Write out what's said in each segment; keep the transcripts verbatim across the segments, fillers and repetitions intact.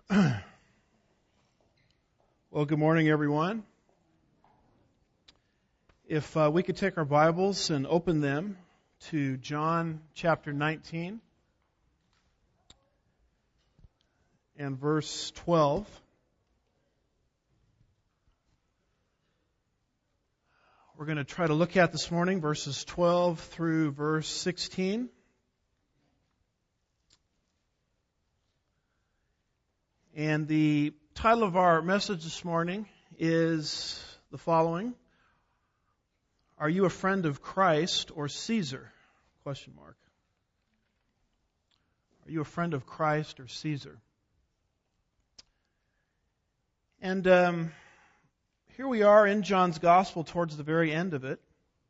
Well, good morning, everyone. If uh, we could take our Bibles and open them to John chapter nineteen and verse twelve. We're going to try to look at this morning verses twelve through verse sixteen. And the title of our message this morning is the following: Are you a friend of Christ or Caesar? Question mark. Are you a friend of Christ or Caesar? And um, here we are in John's Gospel towards the very end of it.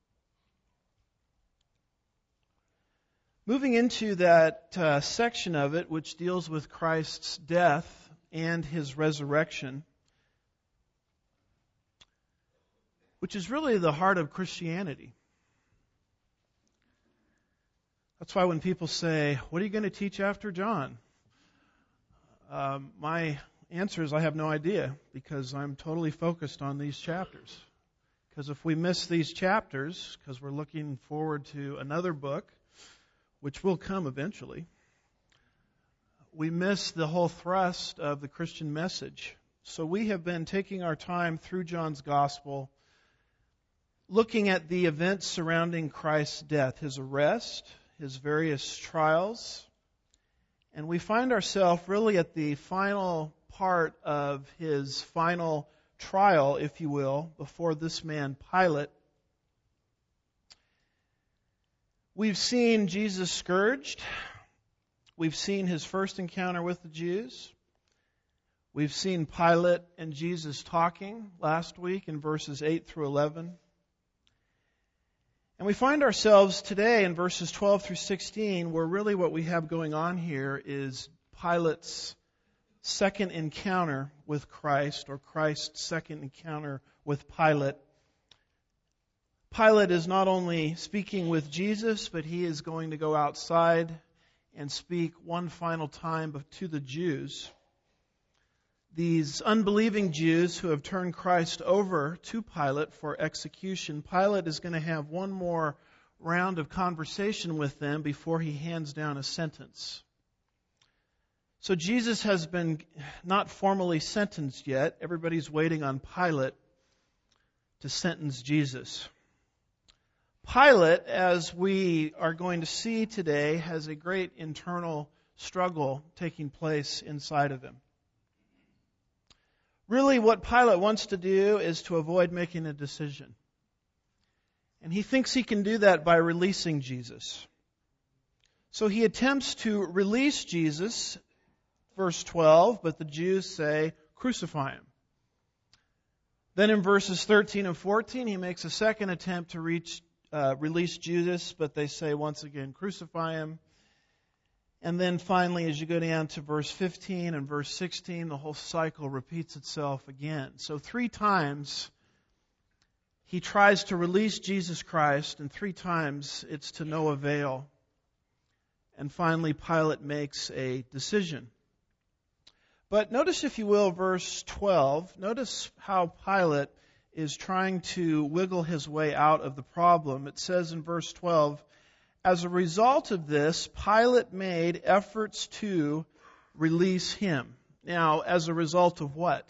Moving into that uh, section of it which deals with Christ's death and His resurrection, which is really the heart of Christianity. That's why when people say, what are you going to teach after John? Um, my answer is I have no idea, because I'm totally focused on these chapters. Because if we miss these chapters, because we're looking forward to another book, which will come eventually, we miss the whole thrust of the Christian message. So we have been taking our time through John's Gospel, looking at the events surrounding Christ's death, His arrest, His various trials, and we find ourselves really at the final part of His final trial, if you will, before this man Pilate. We've seen Jesus scourged. We've seen His first encounter with the Jews. We've seen Pilate and Jesus talking last week in verses eight through eleven. And we find ourselves today in verses twelve through sixteen, where really what we have going on here is Pilate's second encounter with Christ, or Christ's second encounter with Pilate. Pilate is not only speaking with Jesus, but he is going to go outside and speak one final time to the Jews. These unbelieving Jews who have turned Christ over to Pilate for execution, Pilate is going to have one more round of conversation with them before he hands down a sentence. So Jesus has been not formally sentenced yet. Everybody's waiting on Pilate to sentence Jesus. Pilate, as we are going to see today, has a great internal struggle taking place inside of him. Really, what Pilate wants to do is to avoid making a decision. And he thinks he can do that by releasing Jesus. So he attempts to release Jesus, verse twelve, but the Jews say, crucify him. Then in verses thirteen and fourteen, he makes a second attempt to reach Uh, release Judas, but they say once again, crucify him. And then finally, as you go down to verse fifteen and verse sixteen, the whole cycle repeats itself again. So three times he tries to release Jesus Christ, and three times it's to no avail. And finally, Pilate makes a decision. But notice, if you will, verse twelve. Notice how Pilate is trying to wiggle his way out of the problem. It says in verse twelve, as a result of this, Pilate made efforts to release him. Now, as a result of what?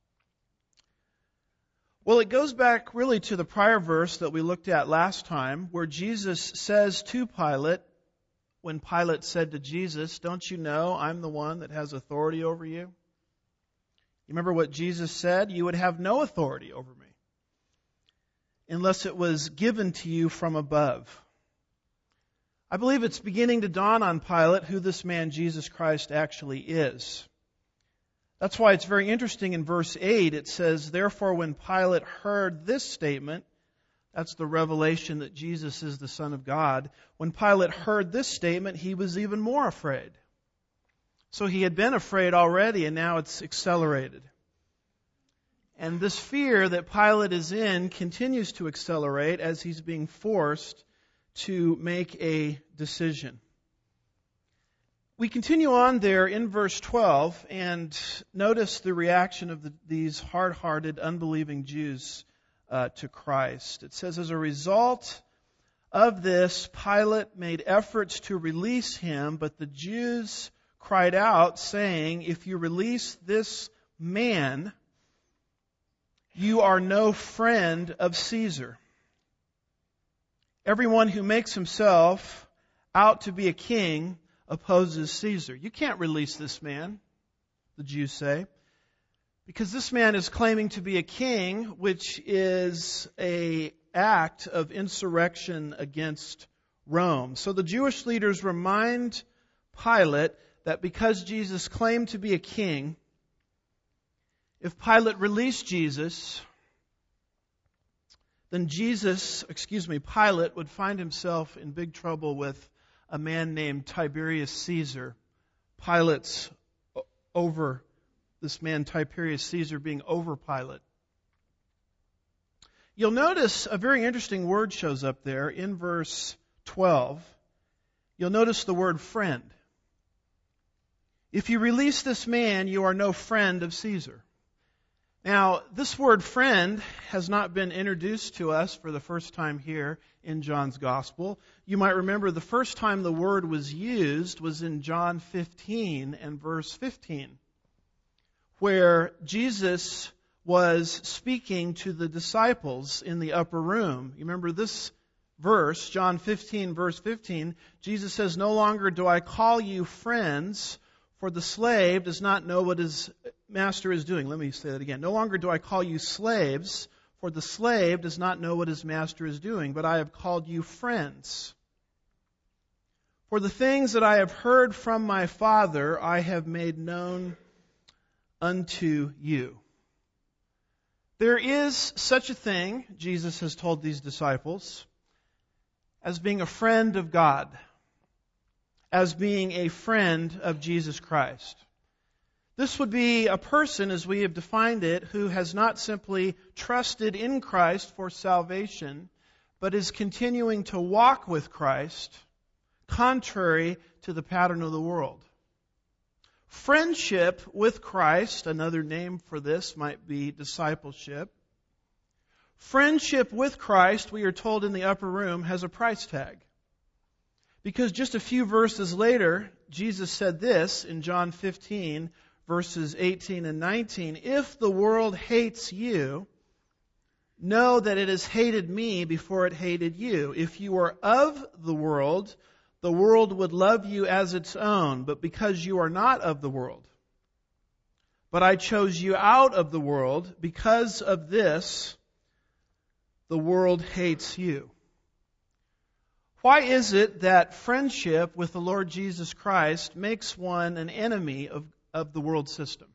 Well, it goes back really to the prior verse that we looked at last time, where Jesus says to Pilate, when Pilate said to Jesus, don't you know I'm the one that has authority over you? You remember what Jesus said? You would have no authority over me unless it was given to you from above. I believe it's beginning to dawn on Pilate who this man Jesus Christ actually is. That's why it's very interesting in verse eight. It says, therefore when Pilate heard this statement, that's the revelation that Jesus is the Son of God. When Pilate heard this statement, he was even more afraid. So he had been afraid already, and now it's accelerated. And this fear that Pilate is in continues to accelerate as he's being forced to make a decision. We continue on there in verse twelve and notice the reaction of the, these hard-hearted, unbelieving Jews uh, to Christ. It says, as a result of this, Pilate made efforts to release him, but the Jews cried out, saying, if you release this man, you are no friend of Caesar. Everyone who makes himself out to be a king opposes Caesar. You can't release this man, the Jews say, because this man is claiming to be a king, which is an act of insurrection against Rome. So the Jewish leaders remind Pilate that because Jesus claimed to be a king, if Pilate released Jesus, then Jesus, excuse me, Pilate would find himself in big trouble with a man named Tiberius Caesar. Pilate's over, this man Tiberius Caesar being over Pilate. You'll notice a very interesting word shows up there in verse twelve. You'll notice the word friend. If you release this man, you are no friend of Caesar. Now, this word friend has not been introduced to us for the first time here in John's Gospel. You might remember the first time the word was used was in John fifteen and verse fifteen, where Jesus was speaking to the disciples in the upper room. You remember this verse, John fifteen, verse fifteen, Jesus says, no longer do I call you friends, for the slave does not know what his master is doing. Let me say that again. No longer do I call you slaves, for the slave does not know what his master is doing, but I have called you friends. For the things that I have heard from my Father, I have made known unto you. There is such a thing, Jesus has told these disciples, as being a friend of God, as being a friend of Jesus Christ. This would be a person, as we have defined it, who has not simply trusted in Christ for salvation, but is continuing to walk with Christ, contrary to the pattern of the world. Friendship with Christ, another name for this might be discipleship. Friendship with Christ, we are told in the upper room, has a price tag. Because just a few verses later, Jesus said this in John fifteen, verses eighteen and nineteen, if the world hates you, know that it has hated me before it hated you. If you were of the world, the world would love you as its own, but because you are not of the world. But I chose you out of the world. Because of this, the world hates you. Why is it that friendship with the Lord Jesus Christ makes one an enemy of, of the world system?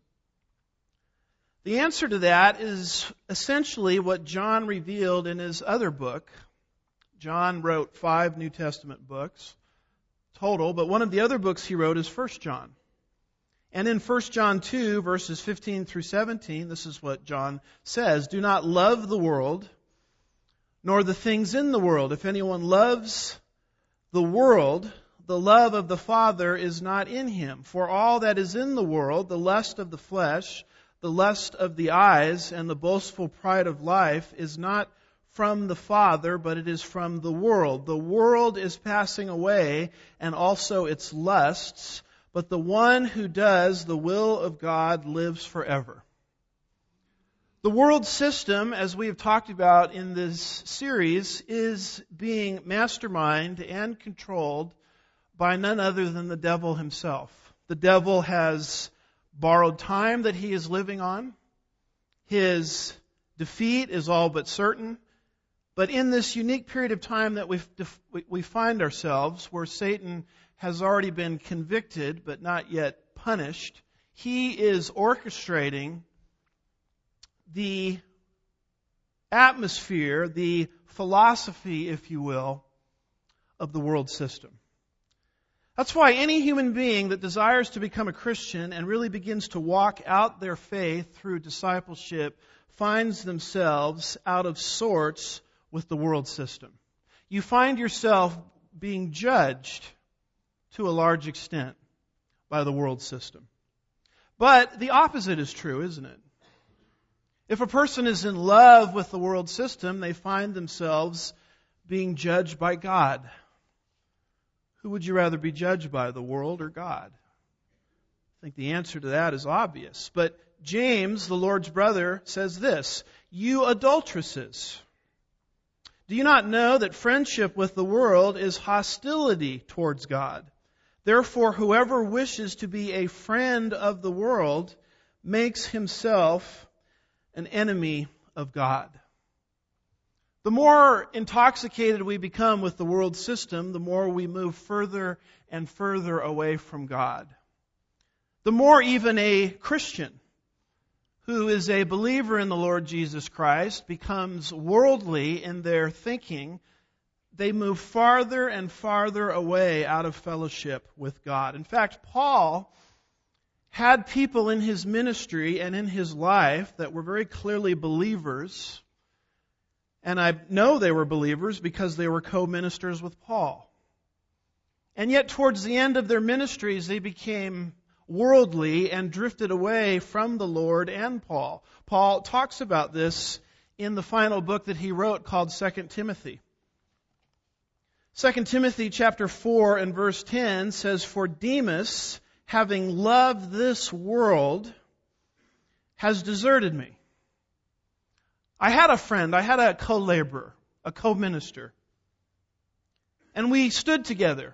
The answer to that is essentially what John revealed in his other book. John wrote five New Testament books total, but one of the other books he wrote is First John. And in First John two, verses fifteen through seventeen, this is what John says, do not love the world, nor the things in the world. If anyone loves the world, the love of the Father is not in him. For all that is in the world, the lust of the flesh, the lust of the eyes, and the boastful pride of life, is not from the Father, but it is from the world. The world is passing away, and also its lusts, but the one who does the will of God lives forever. The world system, as we have talked about in this series, is being masterminded and controlled by none other than the devil himself. The devil has borrowed time that he is living on. His defeat is all but certain. But in this unique period of time that we we find ourselves, where Satan has already been convicted but not yet punished, he is orchestrating the atmosphere, the philosophy, if you will, of the world system. That's why any human being that desires to become a Christian and really begins to walk out their faith through discipleship finds themselves out of sorts with the world system. You find yourself being judged to a large extent. by the world system. But the opposite is true, isn't it? If a person is in love with the world system, they find themselves being judged by God. Who would you rather be judged by, the world or God? I think the answer to that is obvious. But James, the Lord's brother, says this, "You adulteresses, do you not know that friendship with the world is hostility towards God? Therefore, whoever wishes to be a friend of the world makes himself an enemy of God." The more intoxicated we become with the world system, the more we move further and further away from God. The more even a Christian who is a believer in the Lord Jesus Christ becomes worldly in their thinking, they move farther and farther away out of fellowship with God. In fact, Paul had people in his ministry and in his life that were very clearly believers. And I know they were believers because they were co-ministers with Paul. And yet towards the end of their ministries, they became worldly and drifted away from the Lord and Paul. Paul talks about this in the final book that he wrote called Second Timothy. Second Timothy chapter four and verse ten says, "For Demas, having loved this world, has deserted me." I had a friend, I had a co-laborer, a co-minister, and we stood together.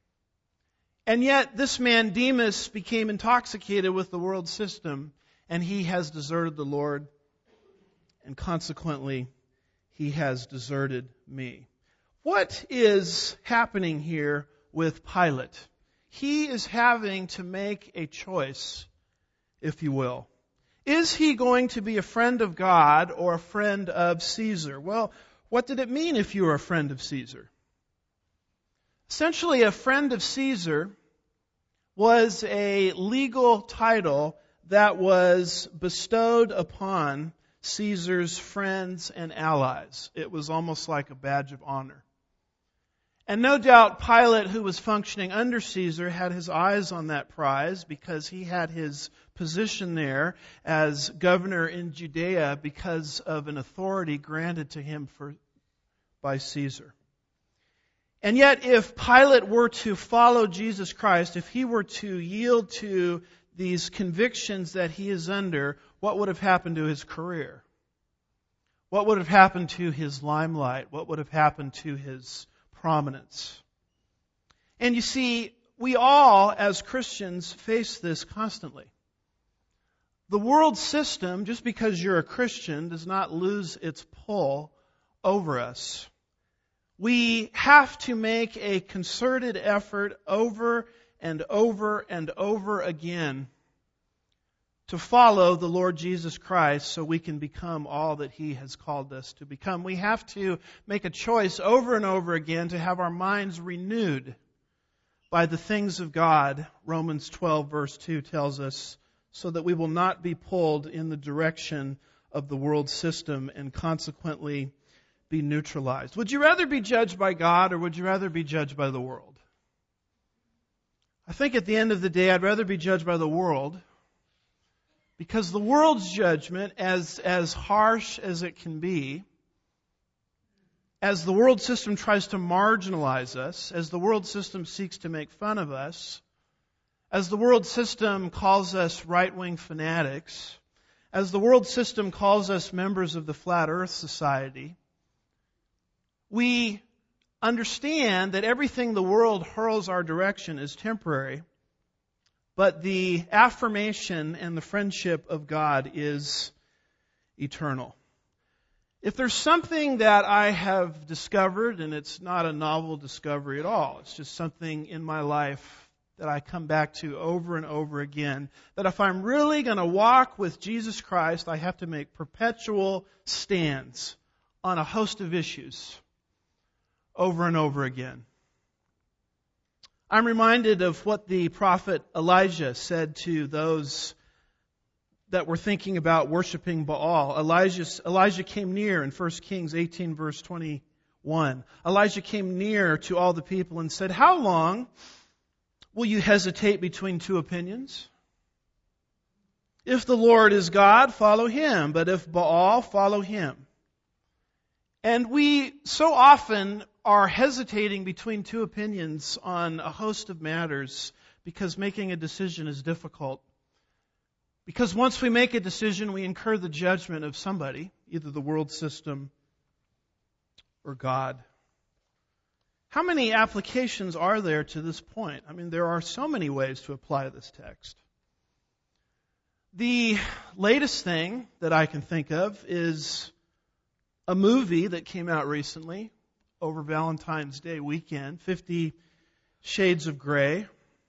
And yet this man Demas became intoxicated with the world system, and he has deserted the Lord, and consequently he has deserted me. What is happening here with Pilate? He is having to make a choice, if you will. Is he going to be a friend of God or a friend of Caesar? Well, what did it mean if you were a friend of Caesar? Essentially, a friend of Caesar was a legal title that was bestowed upon Caesar's friends and allies. It was almost like a badge of honor. And no doubt Pilate, who was functioning under Caesar, had his eyes on that prize because he had his position there as governor in Judea because of an authority granted to him for, by Caesar. And yet, if Pilate were to follow Jesus Christ, if he were to yield to these convictions that he is under, what would have happened to his career? What would have happened to his limelight? What would have happened to his prominence? And you see, we all, as Christians, face this constantly. The world system, just because you're a Christian, does not lose its pull over us. We have to make a concerted effort over and over and over again to follow the Lord Jesus Christ so we can become all that He has called us to become. We have to make a choice over and over again to have our minds renewed by the things of God. Romans twelve verse two tells us, so that we will not be pulled in the direction of the world system and consequently be neutralized. Would you rather be judged by God or would you rather be judged by the world? I think at the end of the day, I'd rather be judged by the world, because the world's judgment, as, as harsh as it can be, as the world system tries to marginalize us, as the world system seeks to make fun of us, as the world system calls us right-wing fanatics, as the world system calls us members of the Flat Earth Society, we understand that everything the world hurls our direction is temporary, but the affirmation and the friendship of God is eternal. If there's something that I have discovered, and it's not a novel discovery at all, it's just something in my life that I come back to over and over again, that if I'm really going to walk with Jesus Christ, I have to make perpetual stands on a host of issues over and over again. I'm reminded of what the prophet Elijah said to those that were thinking about worshiping Baal. Elijah, Elijah came near in First Kings eighteen verse twenty-one. Elijah came near to all the people and said, "How long Will you hesitate between two opinions? If the Lord is God, follow Him. But if Baal, follow him. And we so often are hesitating between two opinions on a host of matters because making a decision is difficult. Because once we make a decision, we incur the judgment of somebody, either the world system or God. How many applications are there to this point? I mean, there are so many ways to apply this text. The latest thing that I can think of is a movie that came out recently over Valentine's Day weekend, Fifty Shades of Grey.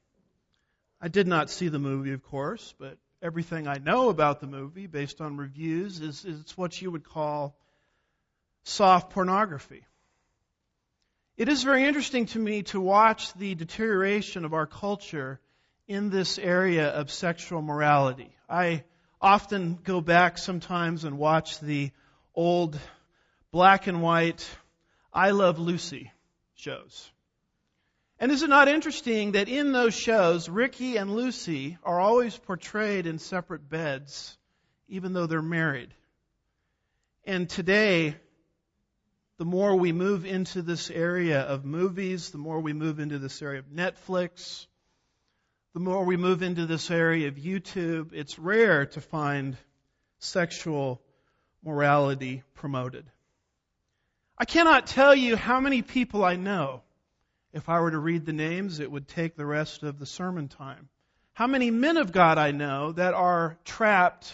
I did not see the movie, of course, but everything I know about the movie, based on reviews, is, is it's what you would call soft pornography. It is very interesting to me to watch the deterioration of our culture in this area of sexual morality. I often go back sometimes and watch the old black and white I Love Lucy shows. And is it not interesting that in those shows, Ricky and Lucy are always portrayed in separate beds, even though they're married? And today, the more we move into this area of movies, the more we move into this area of Netflix, the more we move into this area of YouTube, it's rare to find sexual morality promoted. I cannot tell you how many people I know. If I were to read the names, it would take the rest of the sermon time. How many men of God I know that are trapped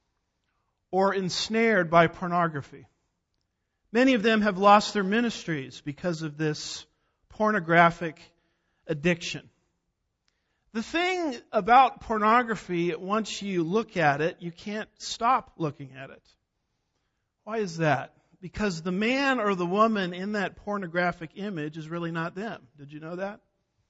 or ensnared by pornography. Many of them have lost their ministries because of this pornographic addiction. The thing about pornography, once you look at it, you can't stop looking at it. Why is that? Because the man or the woman in that pornographic image is really not them. Did you know that?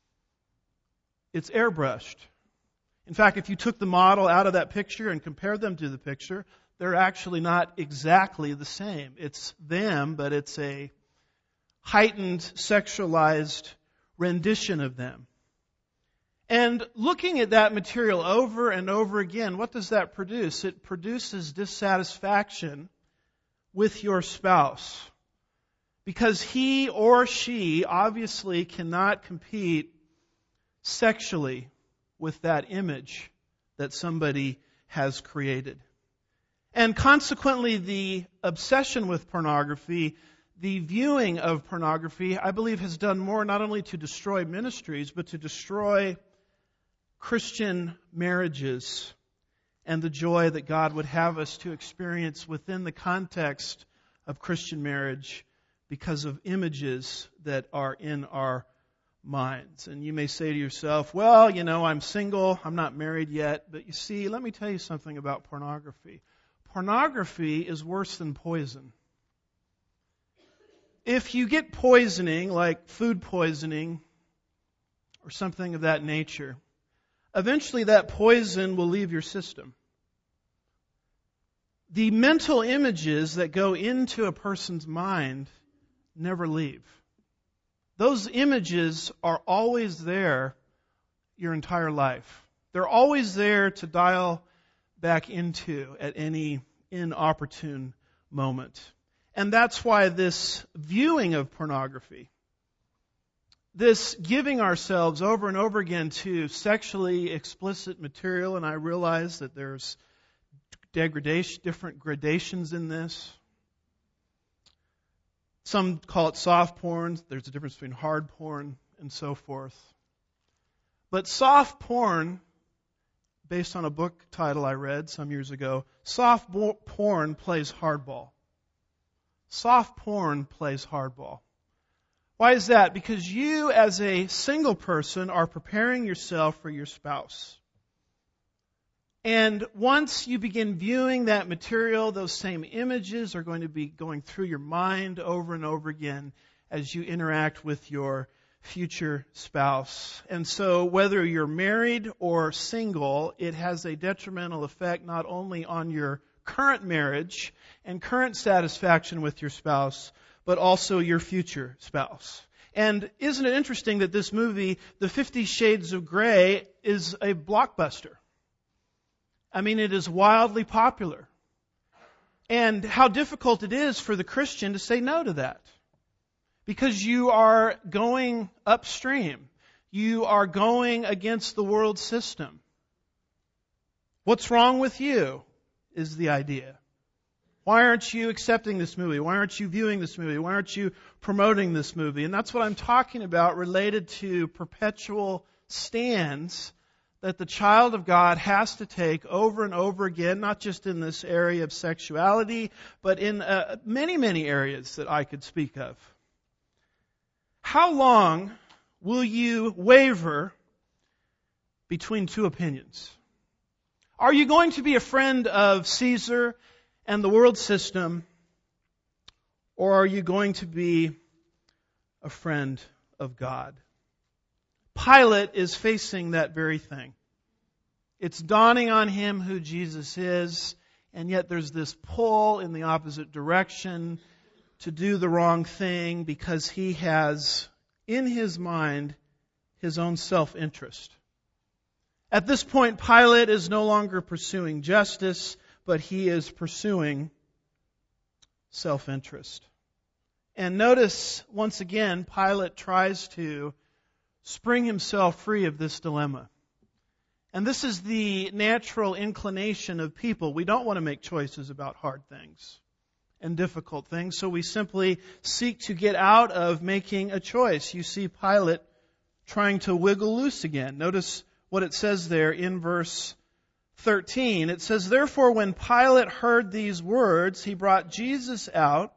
It's airbrushed. In fact, if you took the model out of that picture and compared them to the picture, they're actually not exactly the same. It's them, but it's a heightened, sexualized rendition of them. And looking at that material over and over again, what does that produce? It produces dissatisfaction with your spouse. Because he or she obviously cannot compete sexually with that image that somebody has created. And consequently, the obsession with pornography, the viewing of pornography, I believe has done more not only to destroy ministries, but to destroy Christian marriages and the joy that God would have us to experience within the context of Christian marriage because of images that are in our minds. And you may say to yourself, well, you know, I'm single, I'm not married yet. But you see, let me tell you something about pornography. Pornography is worse than poison. If you get poisoning, like food poisoning or something of that nature, eventually that poison will leave your system. The mental images that go into a person's mind never leave. Those images are always there your entire life. They're always there to dial back into at any inopportune moment. And that's why this viewing of pornography, this giving ourselves over and over again to sexually explicit material, and I realize that there's degradation, different gradations in this. Some call it soft porn. There's a difference between hard porn and so forth. But soft porn, based on a book title I read some years ago, soft porn plays hardball. Soft porn plays hardball. Why is that? Because you as a single person are preparing yourself for your spouse. And once you begin viewing that material, those same images are going to be going through your mind over and over again as you interact with your future spouse. And so whether you're married or single, it has a detrimental effect not only on your current marriage and current satisfaction with your spouse, but also your future spouse. And isn't it interesting that this movie, The Fifty Shades of Grey, is a blockbuster? I mean, it is wildly popular. And how difficult it is for the Christian to say no to that. Because you are going upstream. You are going against the world system. What's wrong with you is the idea. Why aren't you accepting this movie? Why aren't you viewing this movie? Why aren't you promoting this movie? And that's what I'm talking about related to perpetual stands that the child of God has to take over and over again, not just in this area of sexuality, but in uh, many, many areas that I could speak of. How long will you waver between two opinions? Are you going to be a friend of Caesar and the world system, or are you going to be a friend of God? Pilate is facing that very thing. It's dawning on him who Jesus is, and yet there's this pull in the opposite direction to do the wrong thing because he has in his mind his own self-interest. At this point, Pilate is no longer pursuing justice, but he is pursuing self-interest. And notice, once again, Pilate tries to spring himself free of this dilemma. And this is the natural inclination of people. We don't want to make choices about hard things and difficult things, so we simply seek to get out of making a choice. You see Pilate trying to wiggle loose again. Notice what it says there in verse thirteen. It says, "Therefore, when Pilate heard these words, he brought Jesus out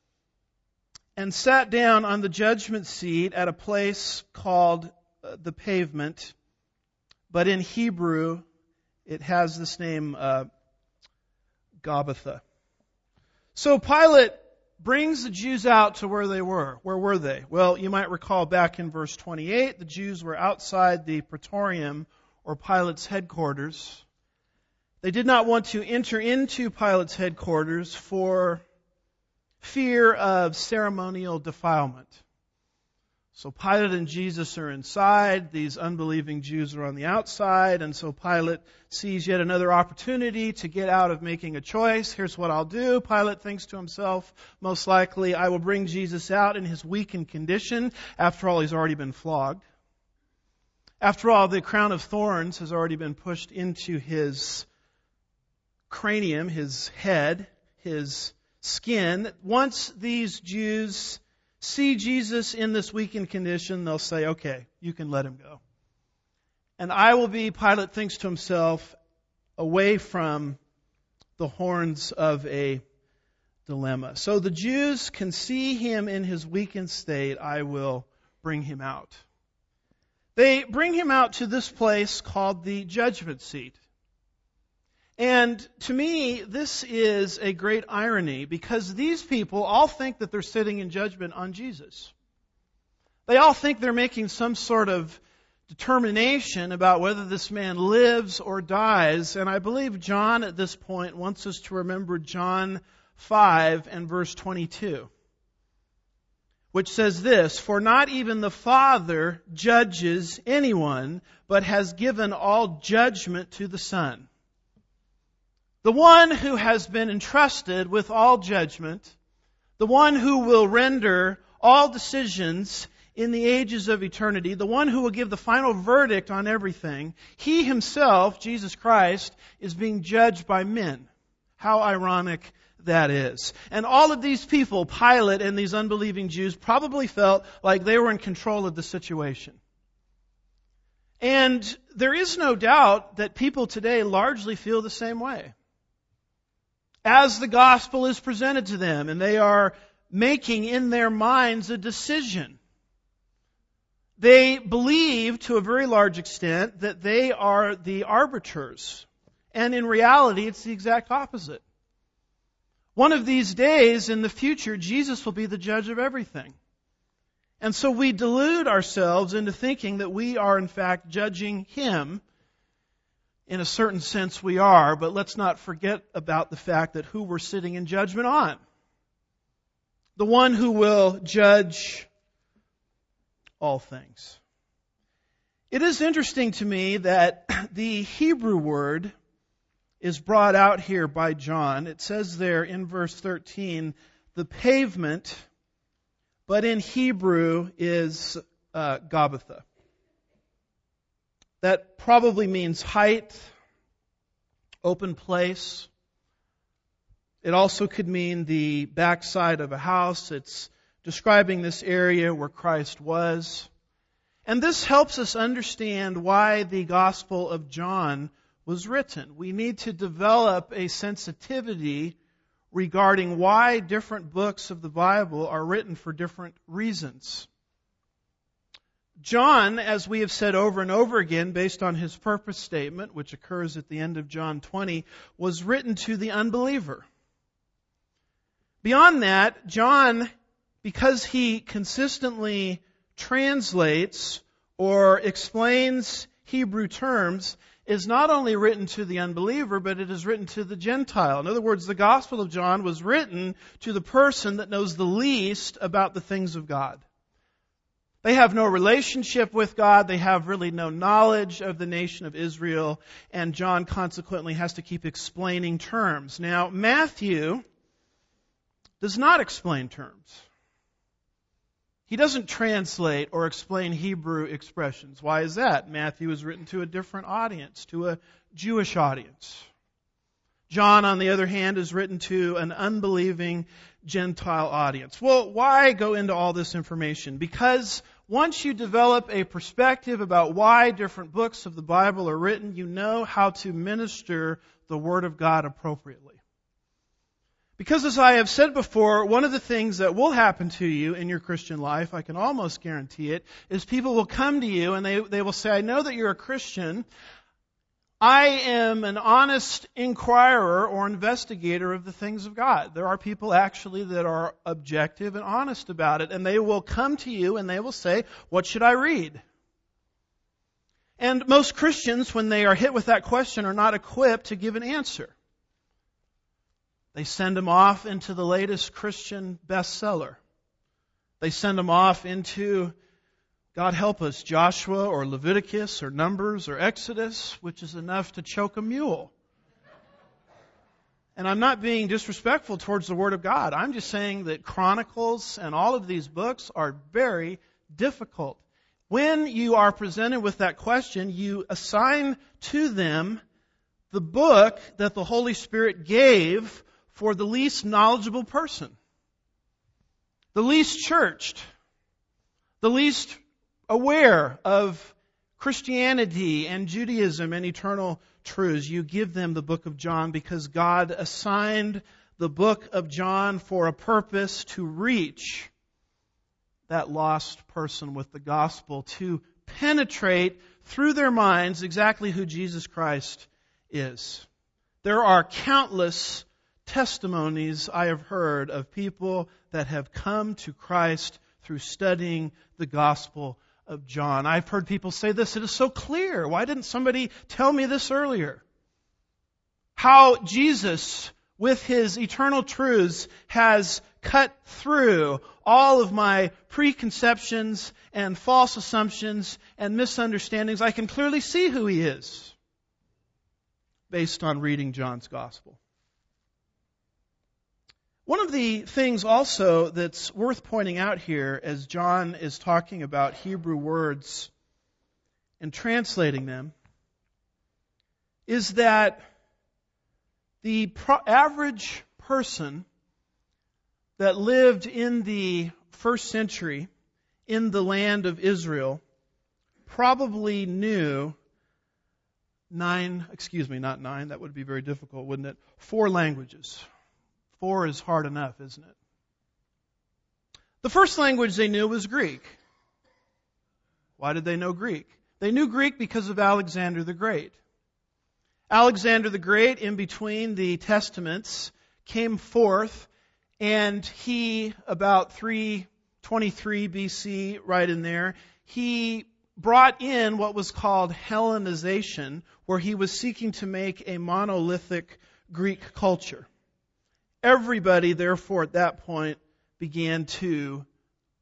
and sat down on the judgment seat at a place called uh, the Pavement." But in Hebrew, it has this name, uh, Gabbatha. So Pilate brings the Jews out to where they were. Where were they? Well, you might recall back in verse twenty-eight, the Jews were outside the Praetorium, or Pilate's headquarters. They did not want to enter into Pilate's headquarters for fear of ceremonial defilement. So Pilate and Jesus are inside, these unbelieving Jews are on the outside, and so Pilate sees yet another opportunity to get out of making a choice. Here's what I'll do. Pilate thinks to himself, most likely, I will bring Jesus out in his weakened condition. After all, he's already been flogged. After all, the crown of thorns has already been pushed into his cranium, his head, his skin. Once these Jews see Jesus in this weakened condition, they'll say, okay, you can let him go. And I will be, Pilate thinks to himself, away from the horns of a dilemma. So the Jews can see him in his weakened state. I will bring him out. They bring him out to this place called the judgment seat. And to me, this is a great irony because these people all think that they're sitting in judgment on Jesus. They all think they're making some sort of determination about whether this man lives or dies. And I believe John at this point wants us to remember John five and verse twenty-two, which says this, "For not even the Father judges anyone, but has given all judgment to the Son." The one who has been entrusted with all judgment, the one who will render all decisions in the ages of eternity, the one who will give the final verdict on everything, he himself, Jesus Christ, is being judged by men. How ironic that is. And all of these people, Pilate and these unbelieving Jews, probably felt like they were in control of the situation. And there is no doubt that people today largely feel the same way. As the gospel is presented to them, and they are making in their minds a decision. They believe to a very large extent that they are the arbiters. And in reality, it's the exact opposite. One of these days in the future, Jesus will be the judge of everything. And so we delude ourselves into thinking that we are in fact judging Him. In a certain sense we are, but let's not forget about the fact that who we're sitting in judgment on. The one who will judge all things. It is interesting to me that the Hebrew word is brought out here by John. It says there in verse thirteen, the pavement, but in Hebrew is uh, Gabbatha. That probably means height, open place. It also could mean the backside of a house. It's describing this area where Christ was. And this helps us understand why the Gospel of John was written. We need to develop a sensitivity regarding why different books of the Bible are written for different reasons. John, as we have said over and over again, based on his purpose statement, which occurs at the end of John twenty, was written to the unbeliever. Beyond that, John, because he consistently translates or explains Hebrew terms, is not only written to the unbeliever, but it is written to the Gentile. In other words, the Gospel of John was written to the person that knows the least about the things of God. They have no relationship with God. They have really no knowledge of the nation of Israel. And John consequently has to keep explaining terms. Now, Matthew does not explain terms. He doesn't translate or explain Hebrew expressions. Why is that? Matthew is written to a different audience, to a Jewish audience. John, on the other hand, is written to an unbelieving Gentile audience. Well, why go into all this information? Because once you develop a perspective about why different books of the Bible are written, you know how to minister the Word of God appropriately. Because as I have said before, one of the things that will happen to you in your Christian life, I can almost guarantee it, is people will come to you and they, they will say, I know that you're a Christian. I am an honest inquirer or investigator of the things of God. There are people actually that are objective and honest about it, and they will come to you and they will say, what should I read? And most Christians, when they are hit with that question, are not equipped to give an answer. They send them off into the latest Christian bestseller. They send them off into, God help us, Joshua or Leviticus or Numbers or Exodus, which is enough to choke a mule. And I'm not being disrespectful towards the Word of God. I'm just saying that Chronicles and all of these books are very difficult. When you are presented with that question, you assign to them the book that the Holy Spirit gave for the least knowledgeable person, the least churched, the least aware of Christianity and Judaism and eternal truths. You give them the book of John because God assigned the book of John for a purpose to reach that lost person with the gospel, to penetrate through their minds exactly who Jesus Christ is. There are countless testimonies I have heard of people that have come to Christ through studying the Gospel of John. I've heard people say this, it is so clear. Why didn't somebody tell me this earlier? How Jesus, with His eternal truths, has cut through all of my preconceptions and false assumptions and misunderstandings. I can clearly see who He is based on reading John's Gospel. One of the things also that's worth pointing out here as John is talking about Hebrew words and translating them is that the pro- average person that lived in the first century in the land of Israel probably knew nine, excuse me, not nine, that would be very difficult, wouldn't it? Four languages. Four is hard enough, isn't it? The first language they knew was Greek. Why did they know Greek? They knew Greek because of Alexander the Great. Alexander the Great, in between the Testaments, came forth, and he, about three twenty-three B C, right in there, he brought in what was called Hellenization, where he was seeking to make a monolithic Greek culture. Everybody, therefore, at that point began to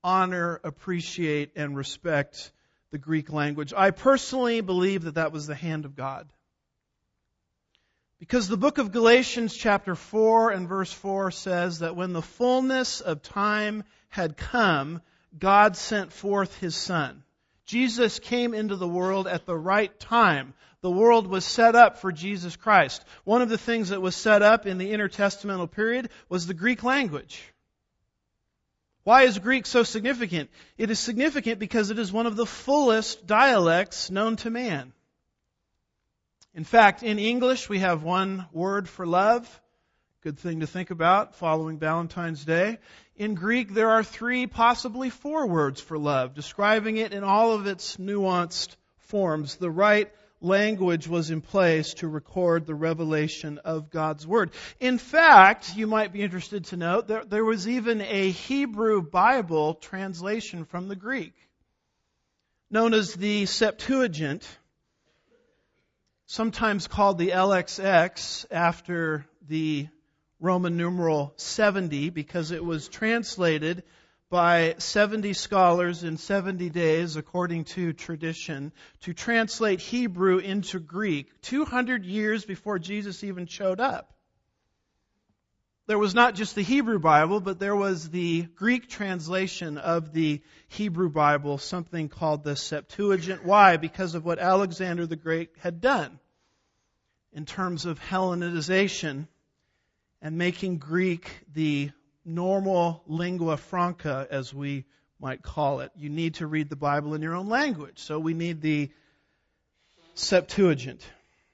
honor, appreciate, and respect the Greek language. I personally believe that that was the hand of God. Because the book of Galatians chapter four and verse four says that when the fullness of time had come, God sent forth His Son. Jesus came into the world at the right time. The world was set up for Jesus Christ. One of the things that was set up in the intertestamental period was the Greek language. Why is Greek so significant? It is significant because it is one of the fullest dialects known to man. In fact, in English, we have one word for love. Good thing to think about following Valentine's Day. In Greek, there are three, possibly four words for love, describing it in all of its nuanced forms. The right language was in place to record the revelation of God's Word. In fact, you might be interested to note that there was even a Hebrew Bible translation from the Greek, known as the Septuagint, sometimes called the L X X after the Roman numeral seventy, because it was translated by seventy scholars in seventy days, according to tradition, to translate Hebrew into Greek, two hundred years before Jesus even showed up. There was not just the Hebrew Bible, but there was the Greek translation of the Hebrew Bible, something called the Septuagint. Why? Because of what Alexander the Great had done in terms of Hellenization and making Greek the normal lingua franca, as we might call it. You need to read the Bible in your own language, so we need the Septuagint.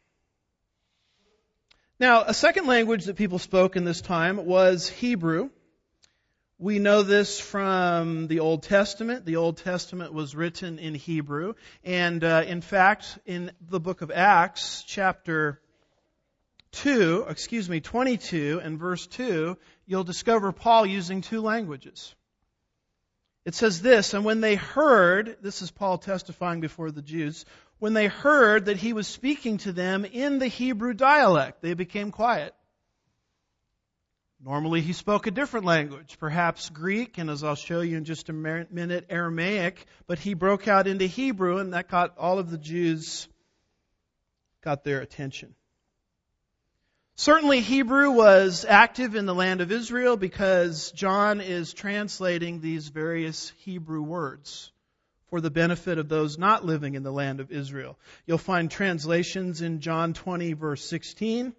Now, a second language that people spoke in this time was Hebrew. We know this from the Old Testament. The Old Testament was written in Hebrew. And uh, in fact, in the book of Acts, chapter two, excuse me, twenty-two and verse two, you'll discover Paul using two languages. It says this, and when they heard, this is Paul testifying before the Jews, when they heard that he was speaking to them in the Hebrew dialect, they became quiet. Normally he spoke a different language, perhaps Greek, and as I'll show you in just a minute, Aramaic, but he broke out into Hebrew, and that got all of the Jews, got their attention. Certainly Hebrew was active in the land of Israel because John is translating these various Hebrew words for the benefit of those not living in the land of Israel. You'll find translations in John twenty, verse sixteen,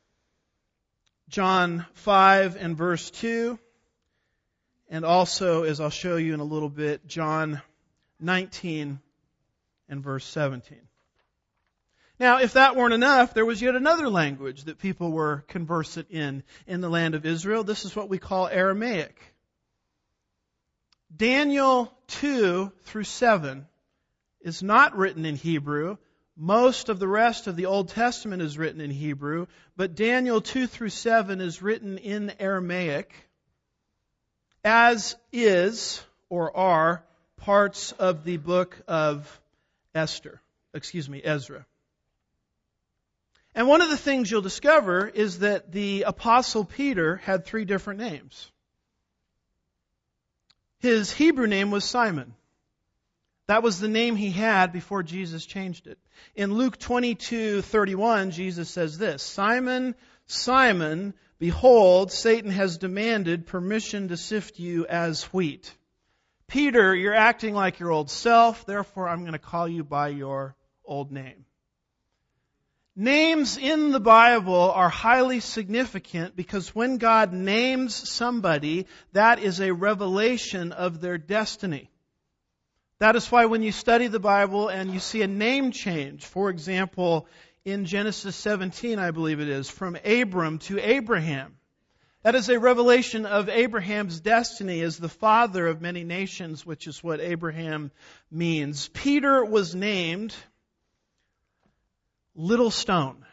John five and verse two, and also, as I'll show you in a little bit, John nineteen and verse seventeen. Now, if that weren't enough, there was yet another language that people were conversant in in the land of Israel. This is what we call Aramaic. Daniel two through seven is not written in Hebrew. Most of the rest of the Old Testament is written in Hebrew, but Daniel two through seven is written in Aramaic, as is, or are, parts of the book of Esther, excuse me, Ezra. And one of the things you'll discover is that the Apostle Peter had three different names. His Hebrew name was Simon. That was the name he had before Jesus changed it. In Luke twenty-two thirty-one, Jesus says this, Simon, Simon, behold, Satan has demanded permission to sift you as wheat. Peter, you're acting like your old self, therefore I'm going to call you by your old name. Names in the Bible are highly significant because when God names somebody, that is a revelation of their destiny. That is why when you study the Bible and you see a name change, for example, in Genesis seventeen, I believe it is, from Abram to Abraham, that is a revelation of Abraham's destiny as the father of many nations, which is what Abraham means. Peter was named Little Stone.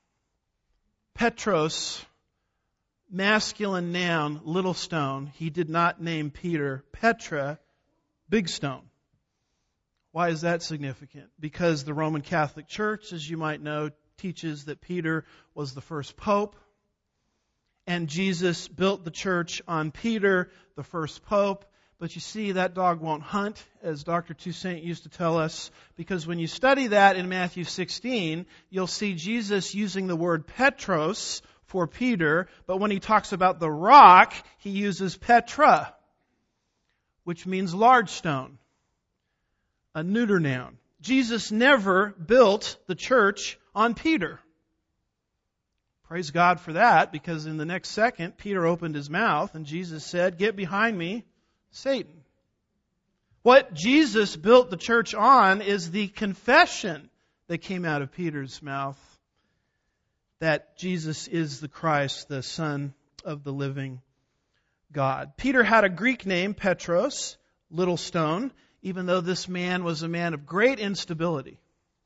Petros, masculine noun, little stone. He did not name Peter Petra, big stone. Why is that significant? Because the Roman Catholic Church, as you might know, teaches that Peter was the first pope, and Jesus built the church on Peter, the first pope. but you see that dog won't hunt, as Doctor Toussaint used to tell us, because when you study that in Matthew sixteen, you'll see Jesus using the word Petros for Peter, but when he talks about the rock, he uses Petra, which means large stone, a neuter noun. Jesus never built the church on Peter. Praise God for that, because in the next second, Peter opened his mouth and Jesus said, "Get behind me, Satan." What Jesus built the church on is the confession that came out of Peter's mouth that Jesus is the Christ, the Son of the living God. Peter had a Greek name, Petros, little stone, even though this man was a man of great instability.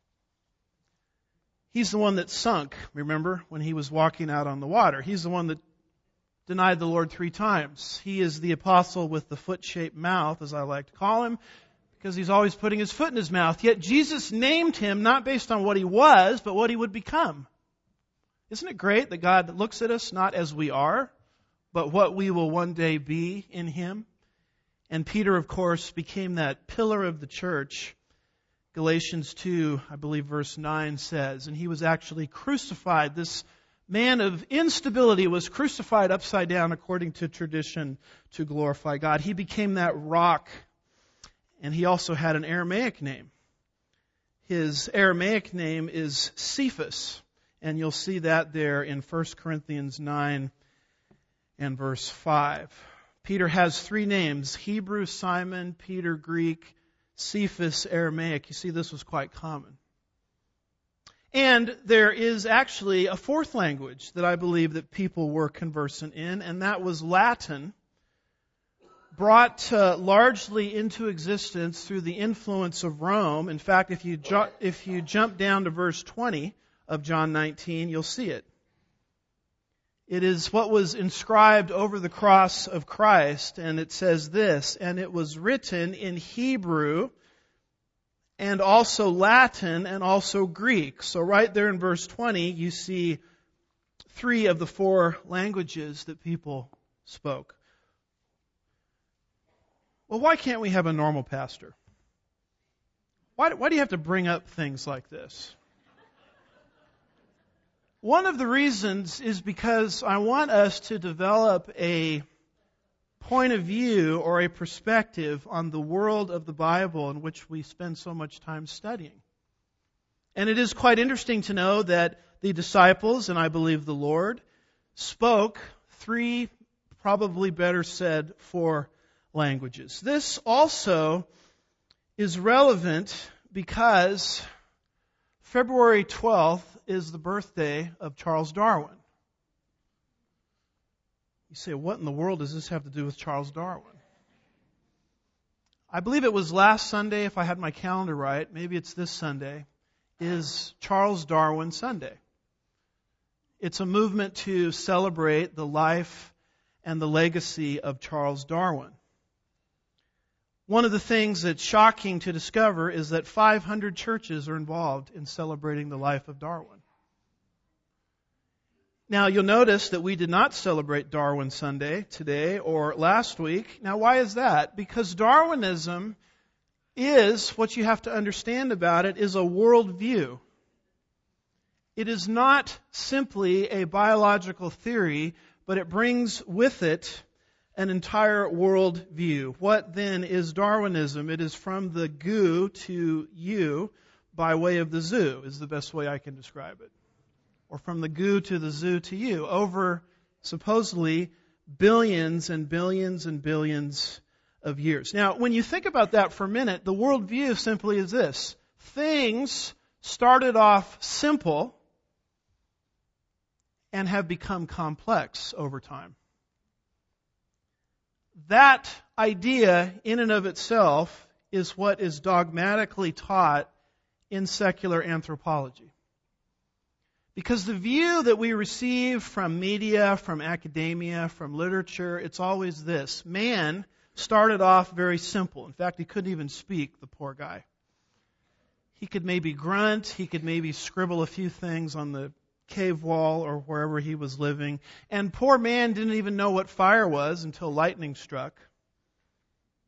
He's the one that sunk, remember, when he was walking out on the water. He's the one that denied the Lord three times. He is the apostle with the foot-shaped mouth, as I like to call him, because he's always putting his foot in his mouth. Yet Jesus named him not based on what he was, but what he would become. Isn't it great that God looks at us not as we are, but what we will one day be in Him? And Peter, of course, became that pillar of the church. Galatians two, I believe verse nine says, and he was actually crucified. This man of instability was crucified upside down according to tradition to glorify God. He became that rock, and he also had an Aramaic name. His Aramaic name is Cephas, and you'll see that there in First Corinthians nine and verse five. Peter has three names: Hebrew, Simon, Peter, Greek, Cephas, Aramaic. You see, this was quite common. And there is actually a fourth language that I believe that people were conversant in, and that was Latin, brought uh, largely into existence through the influence of Rome. In fact, if you ju- if you jump down to verse twenty of John nineteen, you'll see it. It is what was inscribed over the cross of Christ, and it says this, and it was written in Hebrew and also Latin and also Greek. So right there in verse twenty, you see three of the four languages that people spoke. Well, why can't we have a normal pastor? Why, why do you have to bring up things like this? One of the reasons is because I want us to develop a point of view or a perspective on the world of the Bible in which we spend so much time studying. And it is quite interesting to know that the disciples, and I believe the Lord, spoke three, probably better said, four languages. This also is relevant because February twelfth is the birthday of Charles Darwin. You say, what in the world does this have to do with Charles Darwin? I believe it was last Sunday, if I had my calendar right, maybe it's this Sunday, is Charles Darwin Sunday. It's a movement to celebrate the life and the legacy of Charles Darwin. One of the things that's shocking to discover is that five hundred churches are involved in celebrating the life of Darwin. Now, you'll notice that we did not celebrate Darwin Sunday today or last week. Now, why is that? Because Darwinism is, what you have to understand about it, is a worldview. It is not simply a biological theory, but it brings with it an entire world view. What then is Darwinism? It is from the goo to you by way of the zoo, is the best way I can describe it. Or from the goo to the zoo to you, over supposedly billions and billions and billions of years. Now, when you think about that for a minute, the worldview simply is this. Things started off simple and have become complex over time. That idea in and of itself is what is dogmatically taught in secular anthropology. Because the view that we receive from media, from academia, from literature, it's always this. Man started off very simple. In fact, he couldn't even speak, the poor guy. He could maybe grunt, he could maybe scribble a few things on the cave wall or wherever he was living. And poor man didn't even know what fire was until lightning struck.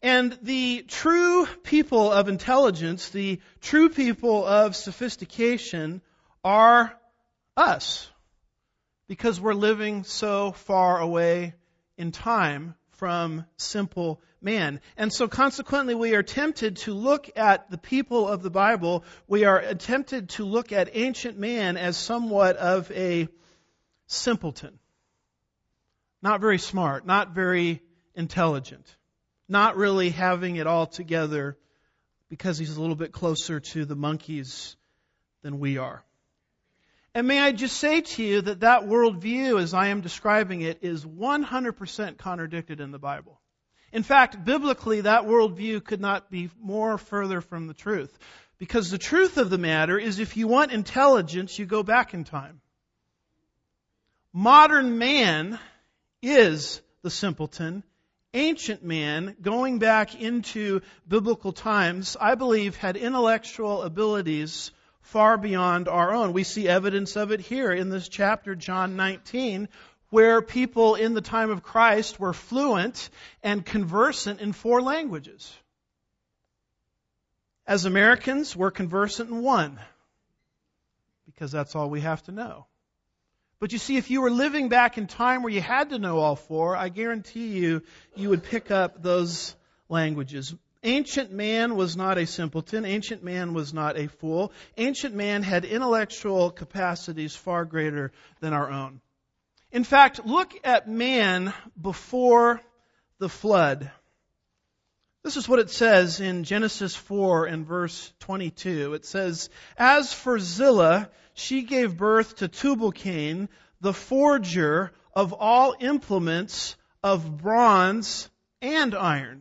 And the true people of intelligence, the true people of sophistication are us, because we're living so far away in time from simple man. And so consequently we are tempted to look at the people of the Bible, we are tempted to look at ancient man as somewhat of a simpleton. Not very smart, not very intelligent, not really having it all together because he's a little bit closer to the monkeys than we are. And may I just say to you that that worldview, as I am describing it, is one hundred percent contradicted in the Bible. In fact, biblically, that worldview could not be more further from the truth. Because the truth of the matter is, if you want intelligence, you go back in time. Modern man is the simpleton. Ancient man, going back into biblical times, I believe had intellectual abilities far beyond our own. We see evidence of it here in this chapter, John nineteen, where people in the time of Christ were fluent and conversant in four languages. As Americans, we're conversant in one, because that's all we have to know. But you see, if you were living back in time where you had to know all four, I guarantee you, you would pick up those languages. Ancient man was not a simpleton. Ancient man was not a fool. Ancient man had intellectual capacities far greater than our own. In fact, look at man before the flood. This is what it says in Genesis four and verse twenty-two. It says, "As for Zillah, she gave birth to Tubal-Cain, the forger of all implements of bronze and iron."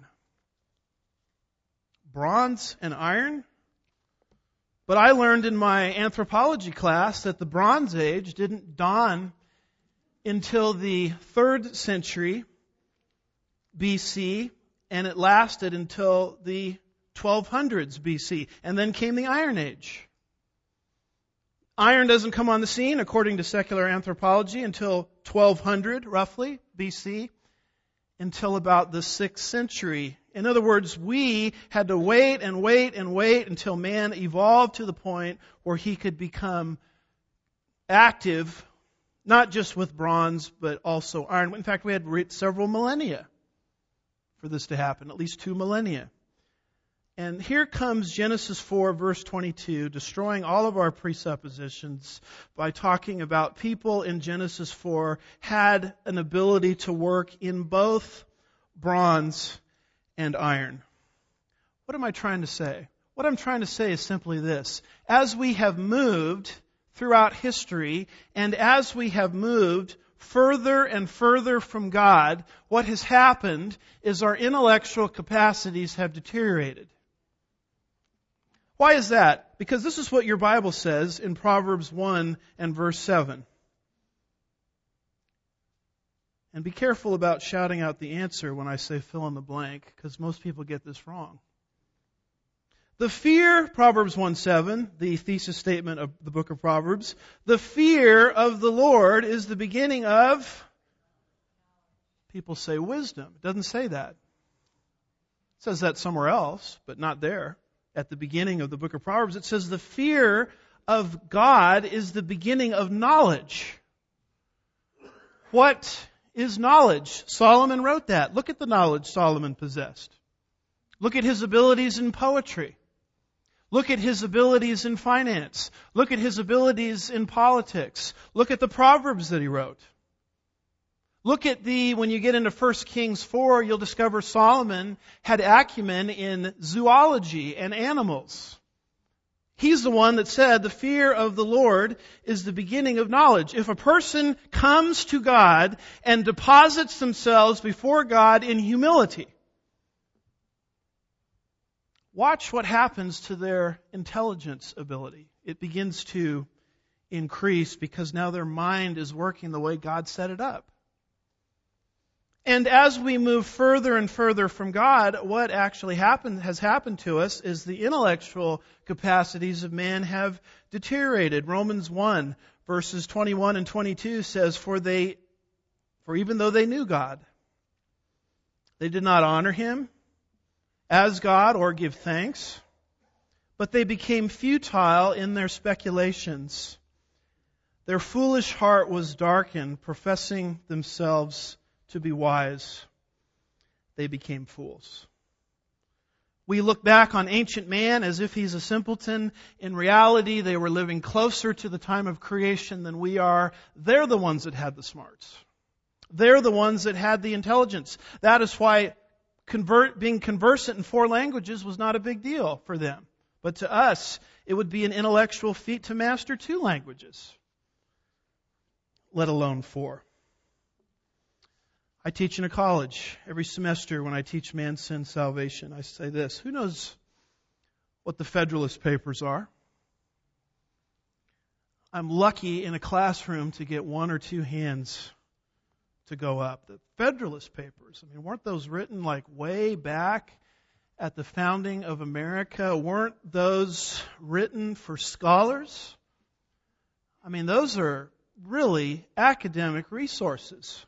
Bronze and iron? But I learned in my anthropology class that the Bronze Age didn't dawn until the third century B C, and it lasted until the twelve hundreds B C. And then came the Iron Age. Iron doesn't come on the scene, according to secular anthropology, until twelve hundred, roughly, B C, until about the sixth century. In other words, we had to wait and wait and wait until man evolved to the point where he could become active, not just with bronze, but also iron. In fact, we had several millennia for this to happen, at least two millennia. And here comes Genesis four, verse twenty-two, destroying all of our presuppositions by talking about people in Genesis four had an ability to work in both bronze and iron. What am I trying to say? What I'm trying to say is simply this. As we have moved throughout history, and as we have moved further and further from God, what has happened is our intellectual capacities have deteriorated. Why is that? Because this is what your Bible says in Proverbs one and verse seven. And be careful about shouting out the answer when I say fill in the blank, because most people get this wrong. The fear, Proverbs one seven, the thesis statement of the book of Proverbs, the fear of the Lord is the beginning of, people say wisdom. It doesn't say that. It says that somewhere else, but not there. At the beginning of the book of Proverbs, it says the fear of God is the beginning of knowledge. What is knowledge? Solomon wrote that. Look at the knowledge Solomon possessed. Look at his abilities in poetry. Look at his abilities in finance. Look at his abilities in politics. Look at the Proverbs that he wrote. Look at the, when you get into First Kings four, you'll discover Solomon had acumen in zoology and animals. He's the one that said the fear of the Lord is the beginning of knowledge. If a person comes to God and deposits themselves before God in humility, watch what happens to their intelligence ability. It begins to increase because now their mind is working the way God set it up. And as we move further and further from God, what actually happened, has happened to us is the intellectual capacities of man have deteriorated. Romans one, verses twenty-one and twenty-two says, For they, for even though they knew God, they did not honor Him as God or give thanks, but they became futile in their speculations. Their foolish heart was darkened, professing themselves to be wise. They became fools. We look back on ancient man as if he's a simpleton. In reality, they were living closer to the time of creation than we are. They're the ones that had the smarts. They're the ones that had the intelligence. That is why convert, being conversant in four languages was not a big deal for them. But to us, it would be an intellectual feat to master two languages, let alone four. I teach in a college. Every semester when I teach man, sin, salvation, I say this: who knows what the Federalist Papers are? I'm lucky in a classroom to get one or two hands to go up. The Federalist Papers, I mean, weren't those written like way back at the founding of America? Weren't those written for scholars? I mean, those are really academic resources.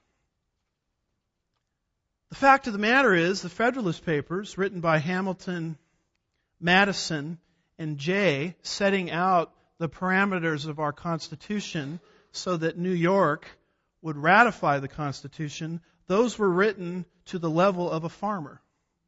The fact of the matter is, the Federalist Papers, written by Hamilton, Madison, and Jay, setting out the parameters of our Constitution so that New York would ratify the Constitution, those were written to the level of a farmer.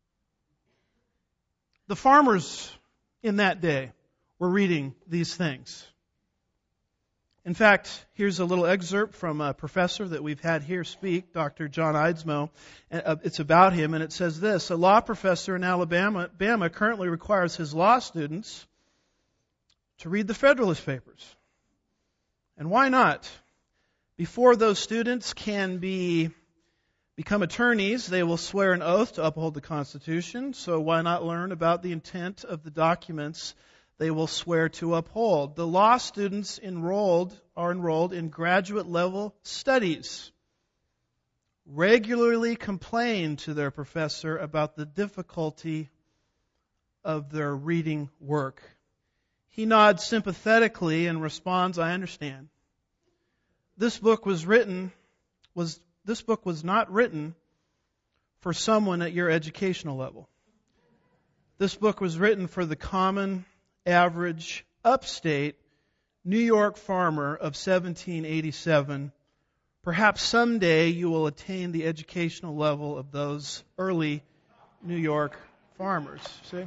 The farmers in that day were reading these things. In fact, here's a little excerpt from a professor that we've had here speak, Doctor John Eidsmoe. It's about him, and it says this: a law professor in Alabama, Alabama currently requires his law students to read the Federalist Papers. And why not? Before those students can be become attorneys, they will swear an oath to uphold the Constitution. So why not learn about the intent of the documents they will swear to uphold? The law students enrolled are enrolled in graduate level studies. Regularly complain to their professor about the difficulty of their reading work. He nods sympathetically and responds, "I understand. This book was written was this book was not written for someone at your educational level. This book was written for the common, average, upstate New York farmer of seventeen eighty-seven. Perhaps someday you will attain the educational level of those early New York farmers." See?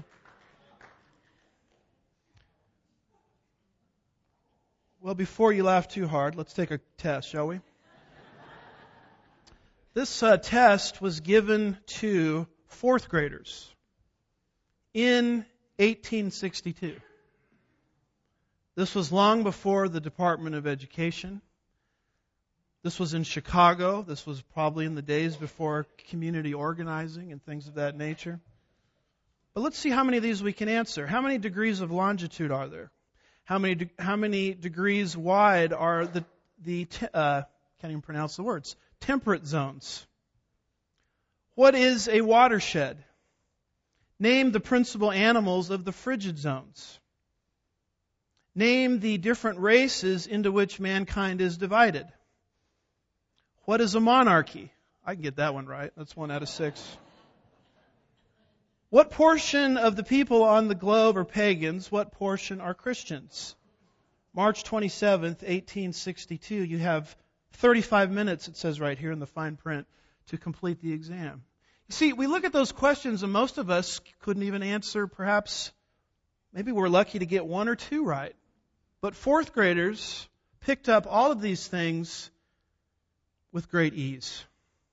Well, before you laugh too hard, let's take a test, shall we? This uh, test was given to fourth graders in eighteen sixty-two. This was long before the Department of Education. This was in Chicago. This was probably in the days before community organizing and things of that nature. But let's see how many of these we can answer. How many degrees of longitude are there? How many de- how many degrees wide are the the te- uh, can't even pronounce the words temperate zones? What is a watershed? Name the principal animals of the frigid zones. Name the different races into which mankind is divided. What is a monarchy? I can get that one right. That's one out of six. What portion of the people on the globe are pagans? What portion are Christians? March twenty-seventh, eighteen sixty-two. You have thirty-five minutes, it says right here in the fine print, to complete the exam. You see, we look at those questions and most of us couldn't even answer, perhaps, maybe we're lucky to get one or two right. But fourth graders picked up all of these things with great ease.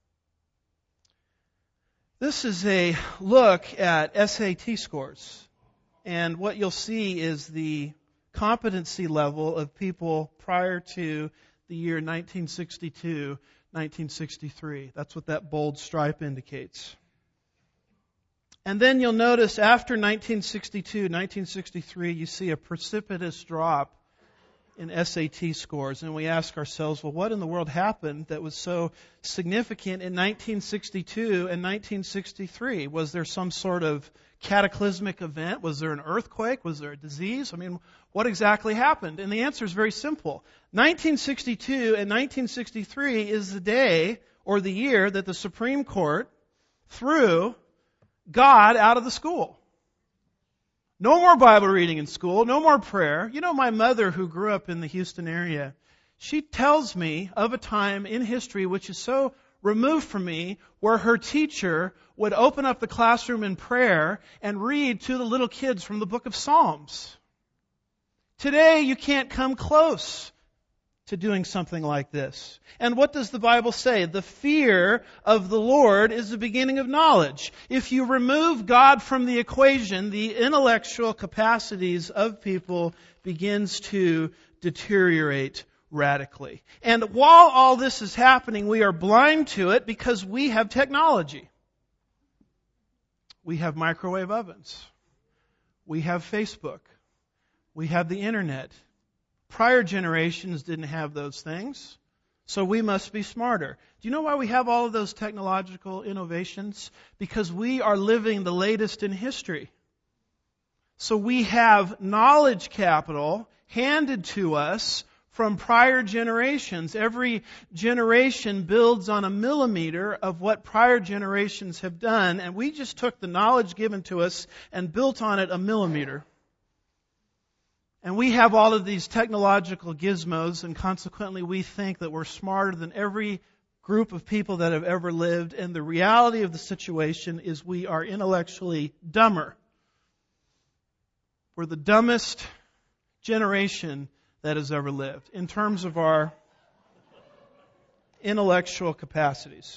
This is a look at S A T scores. And what you'll see is the competency level of people prior to the year nineteen sixty-two, nineteen sixty-three. That's what that bold stripe indicates. And then you'll notice after nineteen sixty-two, nineteen sixty-three, you see a precipitous drop in S A T scores. And we ask ourselves, well, what in the world happened that was so significant in nineteen sixty-two and nineteen sixty-three? Was there some sort of cataclysmic event? Was there an earthquake? Was there a disease? I mean, what exactly happened? And the answer is very simple. nineteen sixty-two and nineteen sixty-three is the day or the year that the Supreme Court threw God out of the school. No more Bible reading in school, no more prayer. You know, my mother, who grew up in the Houston area, she tells me of a time in history which is so removed from me, where her teacher would open up the classroom in prayer and read to the little kids from the book of Psalms. Today, you can't come close to doing something like this. And what does the Bible say? The fear of the Lord is the beginning of knowledge. If you remove God from the equation, the intellectual capacities of people begins to deteriorate radically. And while all this is happening, we are blind to it because we have technology. We have microwave ovens. We have Facebook. We have the internet. Prior generations didn't have those things, so we must be smarter. Do you know why we have all of those technological innovations? Because we are living the latest in history. So we have knowledge capital handed to us from prior generations. Every generation builds on a millimeter of what prior generations have done, and we just took the knowledge given to us and built on it a millimeter. And we have all of these technological gizmos, and consequently we think that we're smarter than every group of people that have ever lived, and the reality of the situation is we are intellectually dumber. We're the dumbest generation that has ever lived in terms of our intellectual capacities.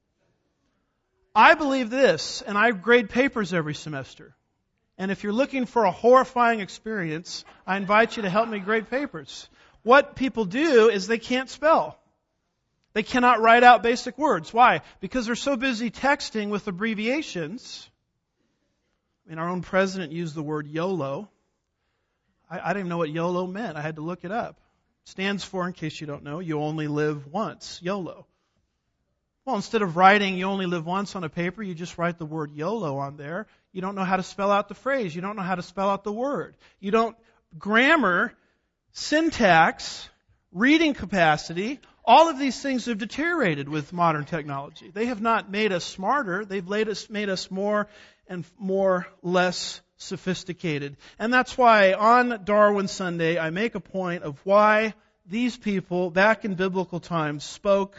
I believe this, and I grade papers every semester. And if you're looking for a horrifying experience, I invite you to help me grade papers. What people do is they can't spell. They cannot write out basic words. Why? Because they're so busy texting with abbreviations. I mean, our own president used the word YOLO. I, I didn't even know what YOLO meant. I had to look it up. It stands for, in case you don't know, you only live once. YOLO. Well, instead of writing you only live once on a paper, you just write the word YOLO on there. You don't know how to spell out the phrase. You don't know how to spell out the word. You don't, grammar, syntax, reading capacity, all of these things have deteriorated with modern technology. They have not made us smarter. They've made us, made us more and more less sophisticated. And that's why on Darwin Sunday, I make a point of why these people back in biblical times spoke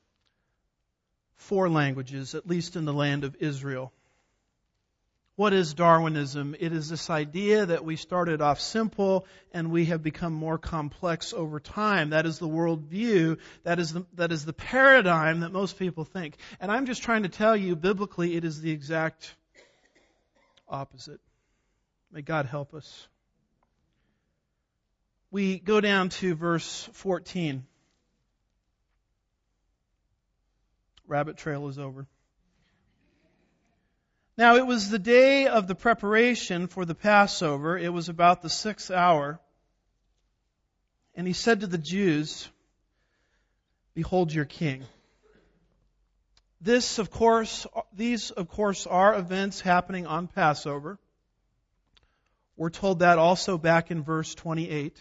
four languages, at least in the land of Israel. What is Darwinism? It is this idea that we started off simple and we have become more complex over time. That is the worldview. That is the, that is the paradigm that most people think. And I'm just trying to tell you, biblically, it is the exact opposite. May God help us. We go down to verse fourteen. Rabbit trail is over. Now it was the day of the preparation for the Passover. It was about the sixth hour. And he said to the Jews, "Behold your king." This, of course, these, of course, are events happening on Passover. We're told that also back in verse twenty-eight.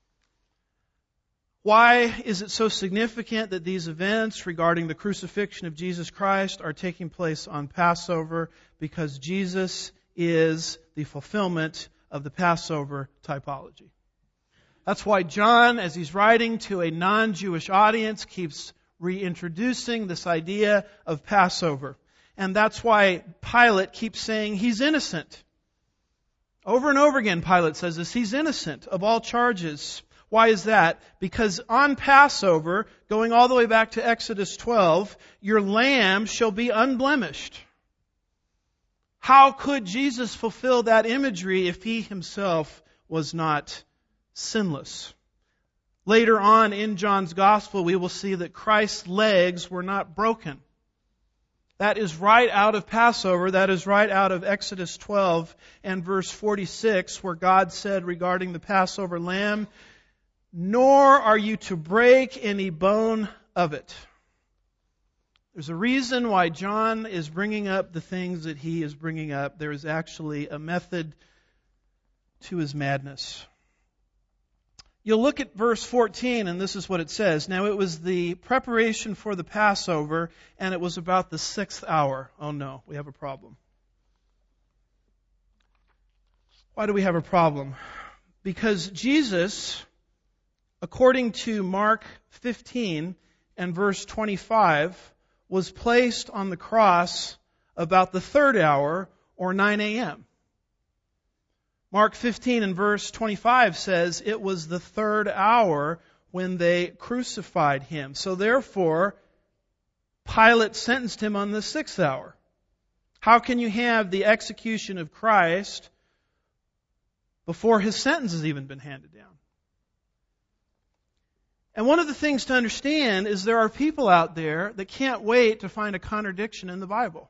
Why is it so significant that these events regarding the crucifixion of Jesus Christ are taking place on Passover? Because Jesus is the fulfillment of the Passover typology. That's why John, as he's writing to a non-Jewish audience, keeps reintroducing this idea of Passover. And that's why Pilate keeps saying he's innocent. Over and over again, Pilate says this, he's innocent of all charges. Why is that? Because on Passover, going all the way back to Exodus twelve, your lamb shall be unblemished. How could Jesus fulfill that imagery if he himself was not sinless? Later on in John's Gospel, we will see that Christ's legs were not broken. That is right out of Passover. That is right out of Exodus twelve and verse forty-six, where God said regarding the Passover lamb, "Nor are you to break any bone of it." There's a reason why John is bringing up the things that he is bringing up. There is actually a method to his madness. You'll look at verse fourteen, and this is what it says. Now it was the preparation for the Passover, and it was about the sixth hour. Oh no, we have a problem. Why do we have a problem? Because Jesus, according to Mark fifteen and verse twenty-five, was placed on the cross about the third hour, or nine a.m. Mark fifteen and verse twenty-five says it was the third hour when they crucified him. So therefore, Pilate sentenced him on the sixth hour. How can you have the execution of Christ before his sentence has even been handed down? And one of the things to understand is there are people out there that can't wait to find a contradiction in the Bible.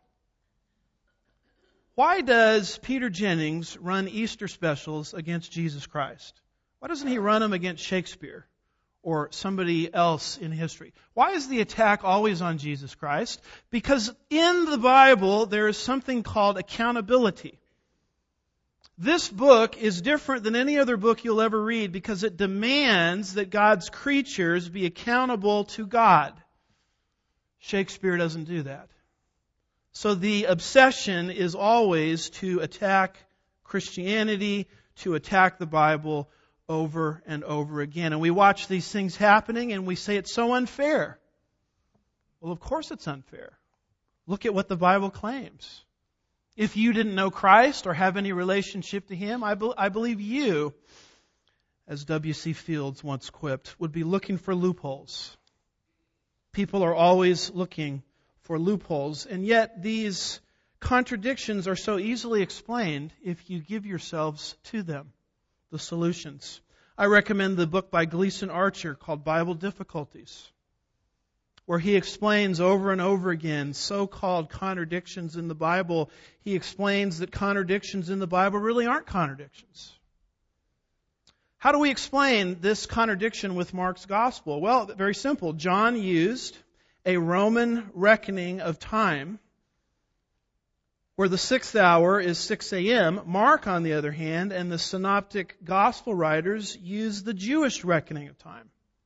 Why does Peter Jennings run Easter specials against Jesus Christ? Why doesn't he run them against Shakespeare or somebody else in history? Why is the attack always on Jesus Christ? Because in the Bible there is something called accountability. This book is different than any other book you'll ever read because it demands that God's creatures be accountable to God. Shakespeare doesn't do that. So the obsession is always to attack Christianity, to attack the Bible over and over again. And we watch these things happening and we say it's so unfair. Well, of course it's unfair. Look at what the Bible claims. If you didn't know Christ or have any relationship to Him, I, be- I believe you, as W C Fields once quipped, would be looking for loopholes. People are always looking for loopholes, and yet these contradictions are so easily explained if you give yourselves to them, the solutions. I recommend the book by Gleason Archer called Bible Difficulties, where he explains over and over again so-called contradictions in the Bible. He explains that contradictions in the Bible really aren't contradictions. How do we explain this contradiction with Mark's Gospel? Well, very simple. John used a Roman reckoning of time, where the sixth hour is six a.m. Mark, on the other hand, and the synoptic Gospel writers use the Jewish reckoning of time.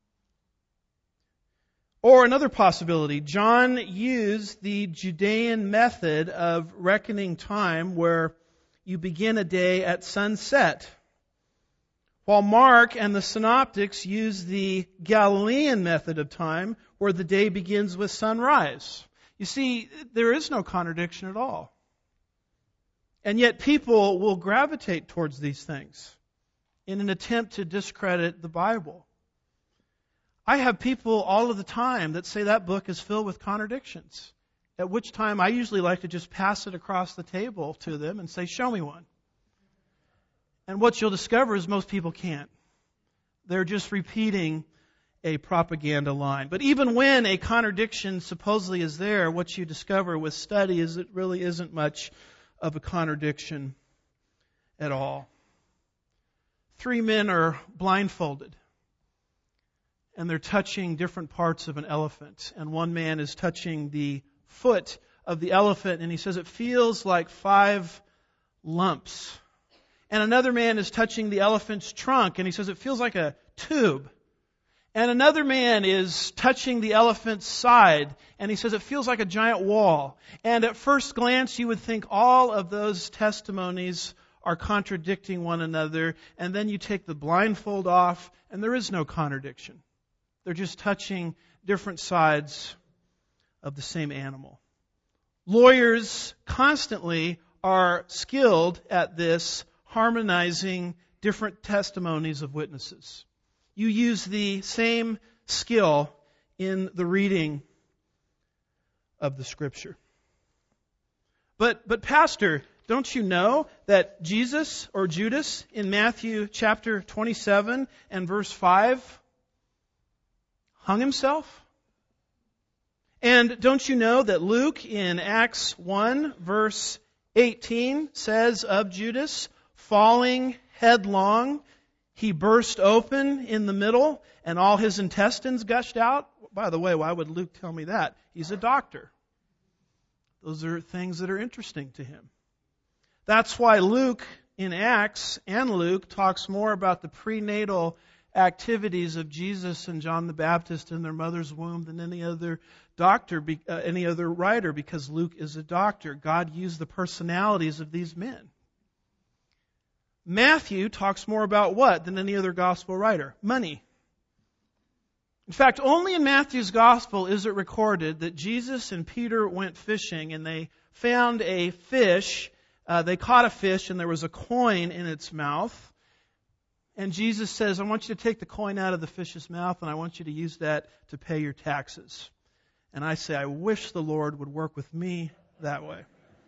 Or another possibility, John used the Judean method of reckoning time where you begin a day at sunset, while Mark and the synoptics use the Galilean method of time where the day begins with sunrise. You see, there is no contradiction at all. And yet people will gravitate towards these things in an attempt to discredit the Bible. I have people all of the time that say that book is filled with contradictions, at which time I usually like to just pass it across the table to them and say, show me one. And what you'll discover is most people can't. They're just repeating a propaganda line. But even when a contradiction supposedly is there, what you discover with study is it really isn't much of a contradiction at all. Three men are blindfolded, and they're touching different parts of an elephant. And one man is touching the foot of the elephant, and he says it feels like five lumps. And another man is touching the elephant's trunk, and he says it feels like a tube. And another man is touching the elephant's side, and he says it feels like a giant wall. And at first glance, you would think all of those testimonies are contradicting one another, and then you take the blindfold off, and there is no contradiction. They're just touching different sides of the same animal. Lawyers constantly are skilled at this, harmonizing different testimonies of witnesses. You use the same skill in the reading of the Scripture. But, but Pastor, don't you know that Jesus or Judas in Matthew chapter twenty-seven and verse five hung himself? And don't you know that Luke in Acts one verse eighteen says of Judas, falling headlong, he burst open in the middle and all his intestines gushed out? By the way, why would Luke tell me that? He's a doctor. Those are things that are interesting to him. That's why Luke in Acts and Luke talks more about the prenatal activities of Jesus and John the Baptist in their mother's womb than any other doctor, uh, any other writer, because Luke is a doctor. God used the personalities of these men. Matthew talks more about what than any other gospel writer? Money. In fact, only in Matthew's gospel is it recorded that Jesus and Peter went fishing and they found a fish. Uh, they caught a fish and there was a coin in its mouth. And Jesus says, I want you to take the coin out of the fish's mouth and I want you to use that to pay your taxes. And I say, I wish the Lord would work with me that way.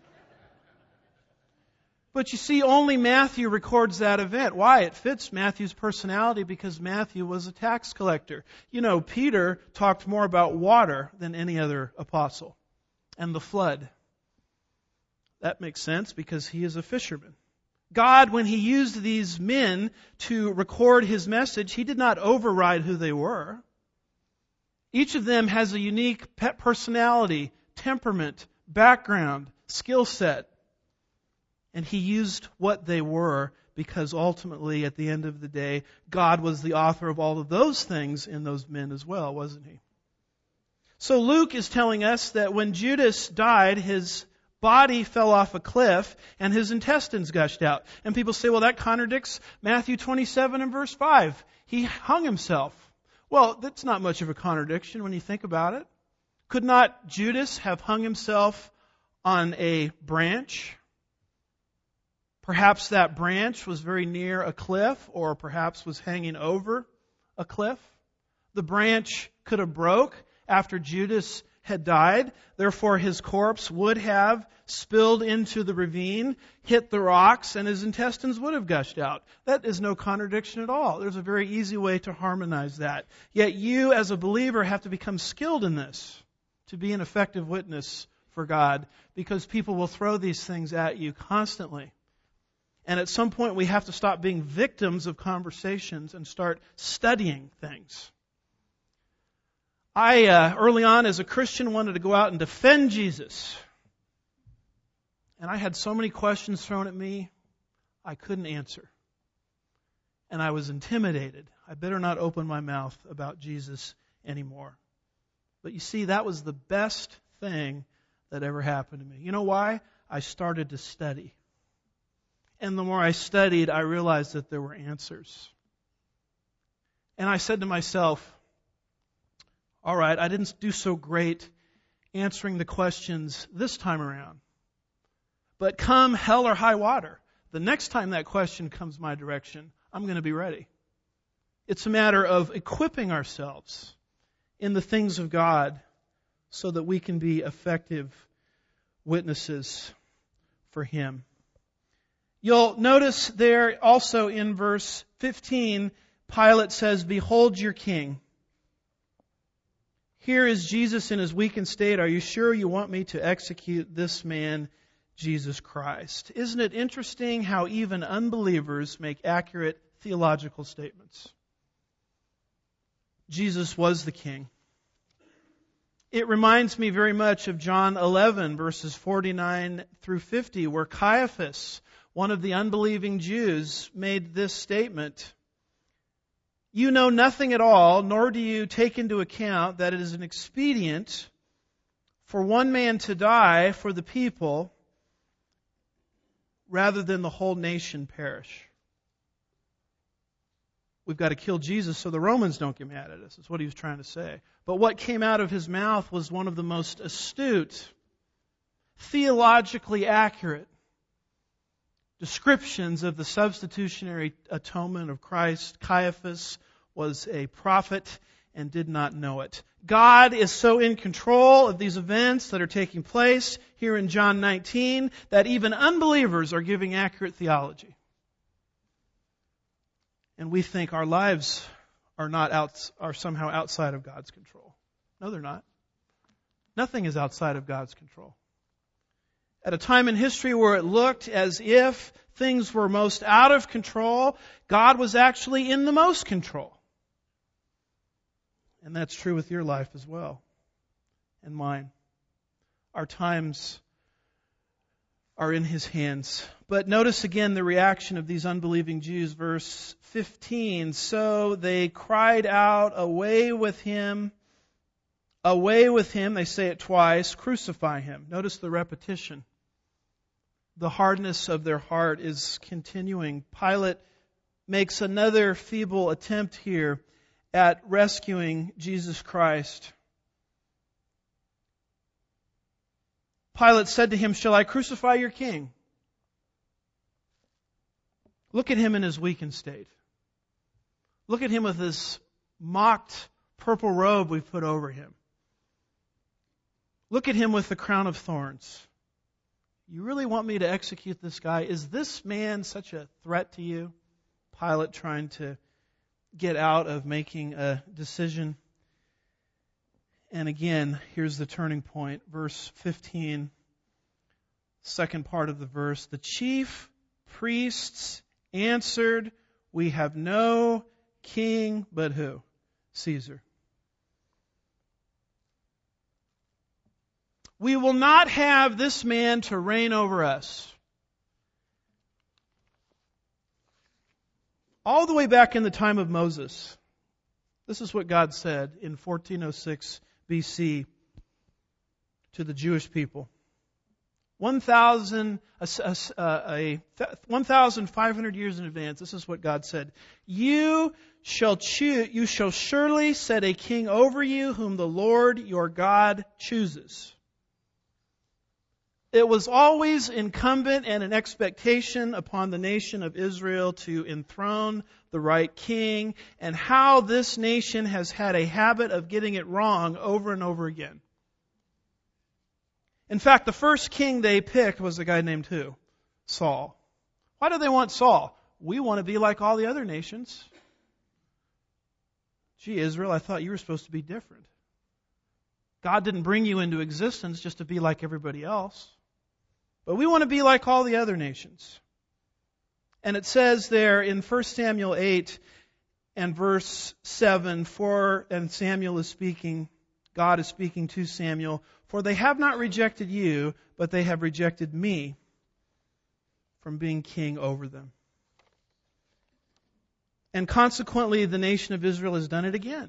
But you see, only Matthew records that event. Why? It fits Matthew's personality because Matthew was a tax collector. You know, Peter talked more about water than any other apostle. And the flood. That makes sense because he is a fisherman. God, when He used these men to record His message, He did not override who they were. Each of them has a unique personality, temperament, background, skill set. And He used what they were because ultimately, at the end of the day, God was the author of all of those things in those men as well, wasn't He? So Luke is telling us that when Judas died, his body fell off a cliff and his intestines gushed out. And people say, well, that contradicts Matthew twenty-seven and verse five. He hung himself. Well, that's not much of a contradiction when you think about it. Could not Judas have hung himself on a branch? Perhaps that branch was very near a cliff, or perhaps was hanging over a cliff. The branch could have broke after Judas had died. Therefore, his corpse would have spilled into the ravine, hit the rocks, and his intestines would have gushed out. That is no contradiction at all. There's a very easy way to harmonize that. Yet you, as a believer, have to become skilled in this to be an effective witness for God, because people will throw these things at you constantly. And at some point, we have to stop being victims of conversations and start studying things. I, uh, early on as a Christian, wanted to go out and defend Jesus. And I had so many questions thrown at me, I couldn't answer. And I was intimidated. I better not open my mouth about Jesus anymore. But you see, that was the best thing that ever happened to me. You know why? I started to study. And the more I studied, I realized that there were answers. And I said to myself, all right, I didn't do so great answering the questions this time around. But come hell or high water, the next time that question comes my direction, I'm going to be ready. It's a matter of equipping ourselves in the things of God so that we can be effective witnesses for Him. You'll notice there also in verse fifteen, Pilate says, "Behold your king." Here is Jesus in His weakened state. Are you sure you want me to execute this man, Jesus Christ? Isn't it interesting how even unbelievers make accurate theological statements? Jesus was the king. It reminds me very much of John eleven, verses forty-nine through fifty, where Caiaphas, one of the unbelieving Jews, made this statement: "You know nothing at all, nor do you take into account that it is an expedient for one man to die for the people rather than the whole nation perish." We've got to kill Jesus so the Romans don't get mad at us. That's what he was trying to say. But what came out of his mouth was one of the most astute, theologically accurate descriptions of the substitutionary atonement of Christ. Caiaphas was a prophet and did not know it. God is so in control of these events that are taking place here in John nineteen that even unbelievers are giving accurate theology. And we think our lives are not out, are somehow outside of God's control. No, they're not. Nothing is outside of God's control. At a time in history where it looked as if things were most out of control, God was actually in the most control. And that's true with your life as well, and mine. Our times are in His hands. But notice again the reaction of these unbelieving Jews. Verse fifteen, "So they cried out, 'Away with him! Away with him!'" They say it twice. "Crucify him." Notice the repetition. the hardness of their heart is continuing. Pilate makes another feeble attempt here at rescuing Jesus Christ. Pilate said to him, "Shall I crucify your king?" Look at him in his weakened state. Look at him with this mocked purple robe we've put over him. Look at him with the crown of thorns. You really want me to execute this guy? Is this man such a threat to you? Pilate trying to get out of making a decision. And again, here's the turning point. Verse fifteen, second part of the verse. The chief priests answered, "We have no king but who? Caesar. We will not have this man to reign over us." All the way back in the time of Moses, this is what God said in fourteen oh six B C to the Jewish people. one thousand, a, a, a, one thousand five hundred years in advance, this is what God said. You shall choose, you shall surely set a king over you whom the Lord your God chooses. It was always incumbent and an expectation upon the nation of Israel to enthrone the right king, and how this nation has had a habit of getting it wrong over and over again. In fact, the first king they picked was a guy named who? Saul. Why do they want Saul? We want to be like all the other nations. Gee, Israel, I thought you were supposed to be different. God didn't bring you into existence just to be like everybody else. But we want to be like all the other nations. And it says there in First Samuel eight and verse seven, for, and Samuel is speaking, God is speaking to Samuel, "For they have not rejected you, but they have rejected me from being king over them." And consequently, the nation of Israel has done it again.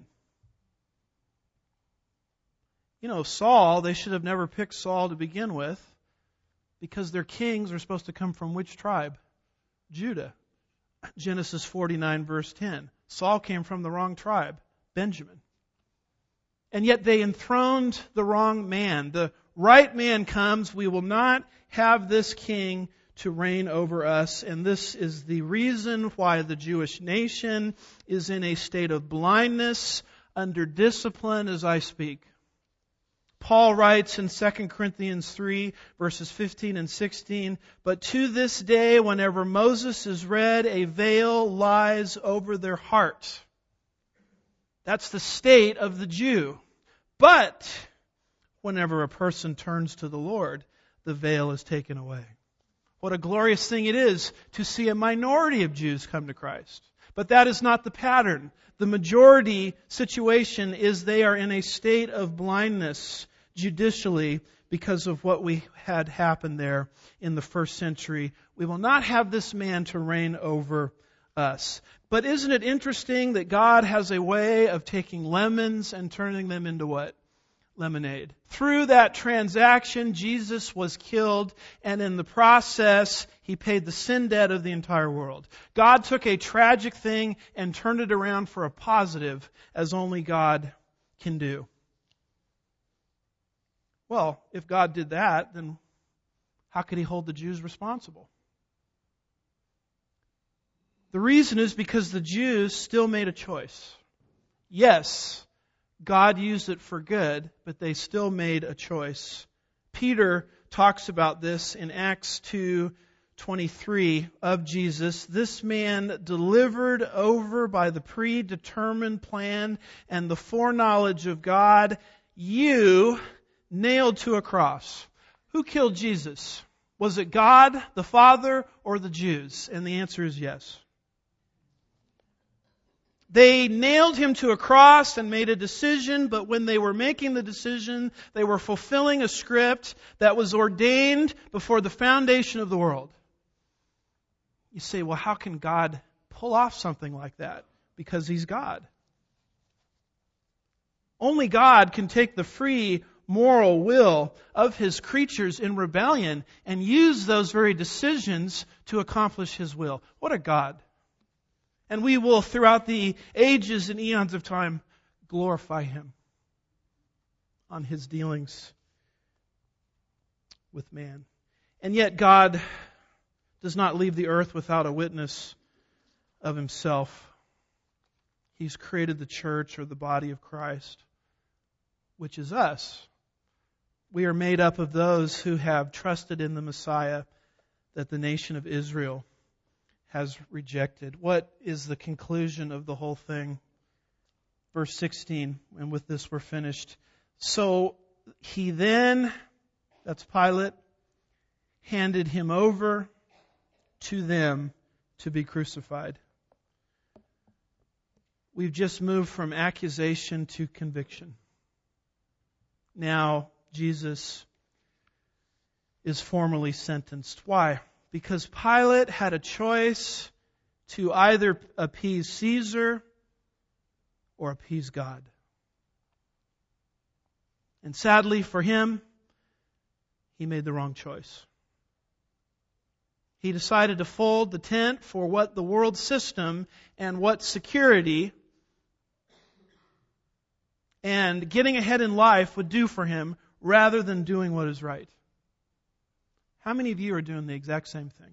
You know, Saul, they should have never picked Saul to begin with, because their kings are supposed to come from which tribe? Judah. Genesis forty-nine verse ten. Saul came from the wrong tribe, Benjamin. And yet they enthroned the wrong man. The right man comes. We will not have this king to reign over us. And this is the reason why the Jewish nation is in a state of blindness, under discipline as I speak. Paul writes in Second Corinthians three, verses fifteen and sixteen, "But to this day, whenever Moses is read, a veil lies over their heart." That's the state of the Jew. But whenever a person turns to the Lord, the veil is taken away. What a glorious thing it is to see a minority of Jews come to Christ. But that is not the pattern. The majority situation is they are in a state of blindness judicially because of what we had happen there in the first century. We will not have this man to reign over us. But isn't it interesting that God has a way of taking lemons and turning them into what? Lemonade. Through that transaction, Jesus was killed, and in the process, He paid the sin debt of the entire world. God took a tragic thing and turned it around for a positive, as only God can do. Well, if God did that, then how could He hold the Jews responsible? The reason is because the Jews still made a choice. Yes, God used it for good, but they still made a choice. Peter talks about this in Acts two twenty-three of Jesus. "This man delivered over by the predetermined plan and the foreknowledge of God, you nailed to a cross." Who killed Jesus? Was it God, the Father, or the Jews? And the answer is yes. They nailed Him to a cross and made a decision, but when they were making the decision, they were fulfilling a script that was ordained before the foundation of the world. You say, well, how can God pull off something like that? Because He's God. Only God can take the free moral will of His creatures in rebellion and use those very decisions to accomplish His will. What a God. And we will, throughout the ages and eons of time, glorify Him on His dealings with man. And yet God does not leave the earth without a witness of Himself. He's created the church, or the body of Christ, which is us. We are made up of those who have trusted in the Messiah that the nation of Israel has rejected. What is the conclusion of the whole thing? Verse sixteen, and with this we're finished. So he then, that's Pilate, handed Him over to them to be crucified. We've just moved from accusation to conviction. Now Jesus is formally sentenced. Why? Because Pilate had a choice to either appease Caesar or appease God. And sadly for him, he made the wrong choice. He decided to fold the tent for what the world system and what security and getting ahead in life would do for him rather than doing what is right. How many of you are doing the exact same thing?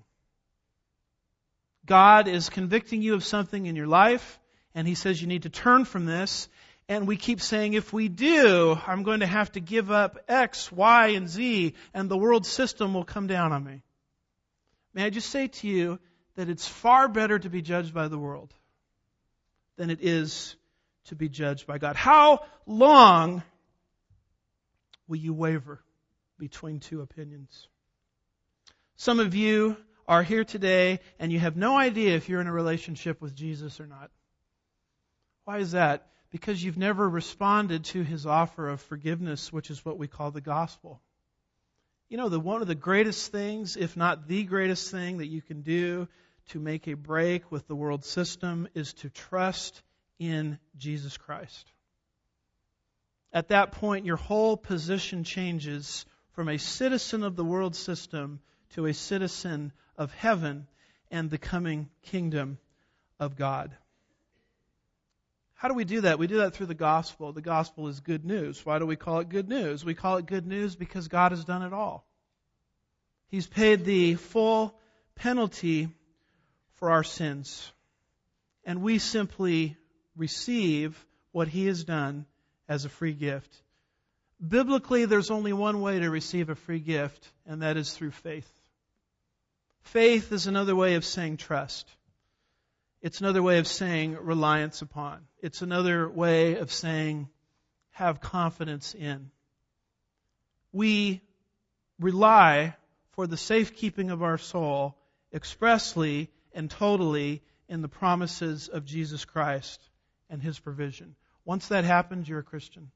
God is convicting you of something in your life, and He says you need to turn from this. And we keep saying, if we do, I'm going to have to give up X, Y, and Z, and the world system will come down on me. May I just say to you that it's far better to be judged by the world than it is to be judged by God. How long will you waver between two opinions? Some of you are here today and you have no idea if you're in a relationship with Jesus or not. Why is that? Because you've never responded to His offer of forgiveness, which is what we call the gospel. You know, the one of the greatest things, if not the greatest thing that you can do to make a break with the world system is to trust in Jesus Christ. At that point, your whole position changes from a citizen of the world system to a citizen of heaven and the coming kingdom of God. How do we do that? We do that through the gospel. The gospel is good news. Why do we call it good news? We call it good news because God has done it all. He's paid the full penalty for our sins. And we simply receive what He has done as a free gift. Biblically, there's only one way to receive a free gift, and that is through faith. Faith is another way of saying trust. It's another way of saying reliance upon. It's another way of saying have confidence in. We rely for the safekeeping of our soul expressly and totally in the promises of Jesus Christ and His provision. Once that happens, you're a Christian.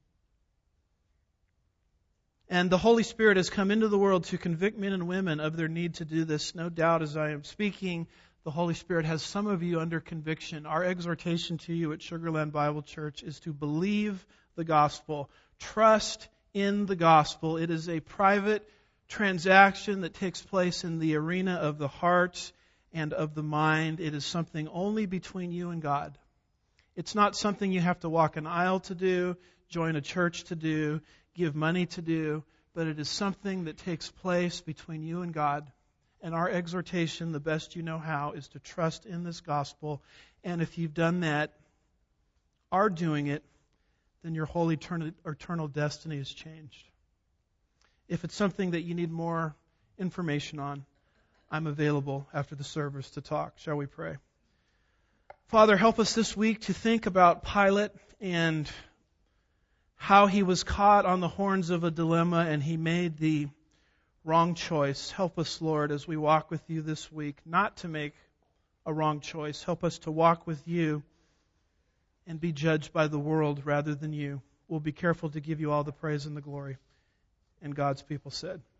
And the Holy Spirit has come into the world to convict men and women of their need to do this. No doubt as I am speaking, the Holy Spirit has some of you under conviction. Our exhortation to you at Sugarland Bible Church is to believe the gospel. Trust in the gospel. It is a private transaction that takes place in the arena of the heart and of the mind. It is something only between you and God. It's not something you have to walk an aisle to do, join a church to do, give money to do, but it is something that takes place between you and God. And our exhortation, the best you know how, is to trust in this gospel. And if you've done that, are doing it, then your whole eternal, eternal destiny is changed. If it's something that you need more information on, I'm available after the service to talk. Shall we pray? Father, help us this week to think about Pilate and how he was caught on the horns of a dilemma and he made the wrong choice. Help us, Lord, as we walk with you this week, not to make a wrong choice. Help us to walk with you and be judged by the world rather than you. We'll be careful to give you all the praise and the glory. And God's people said,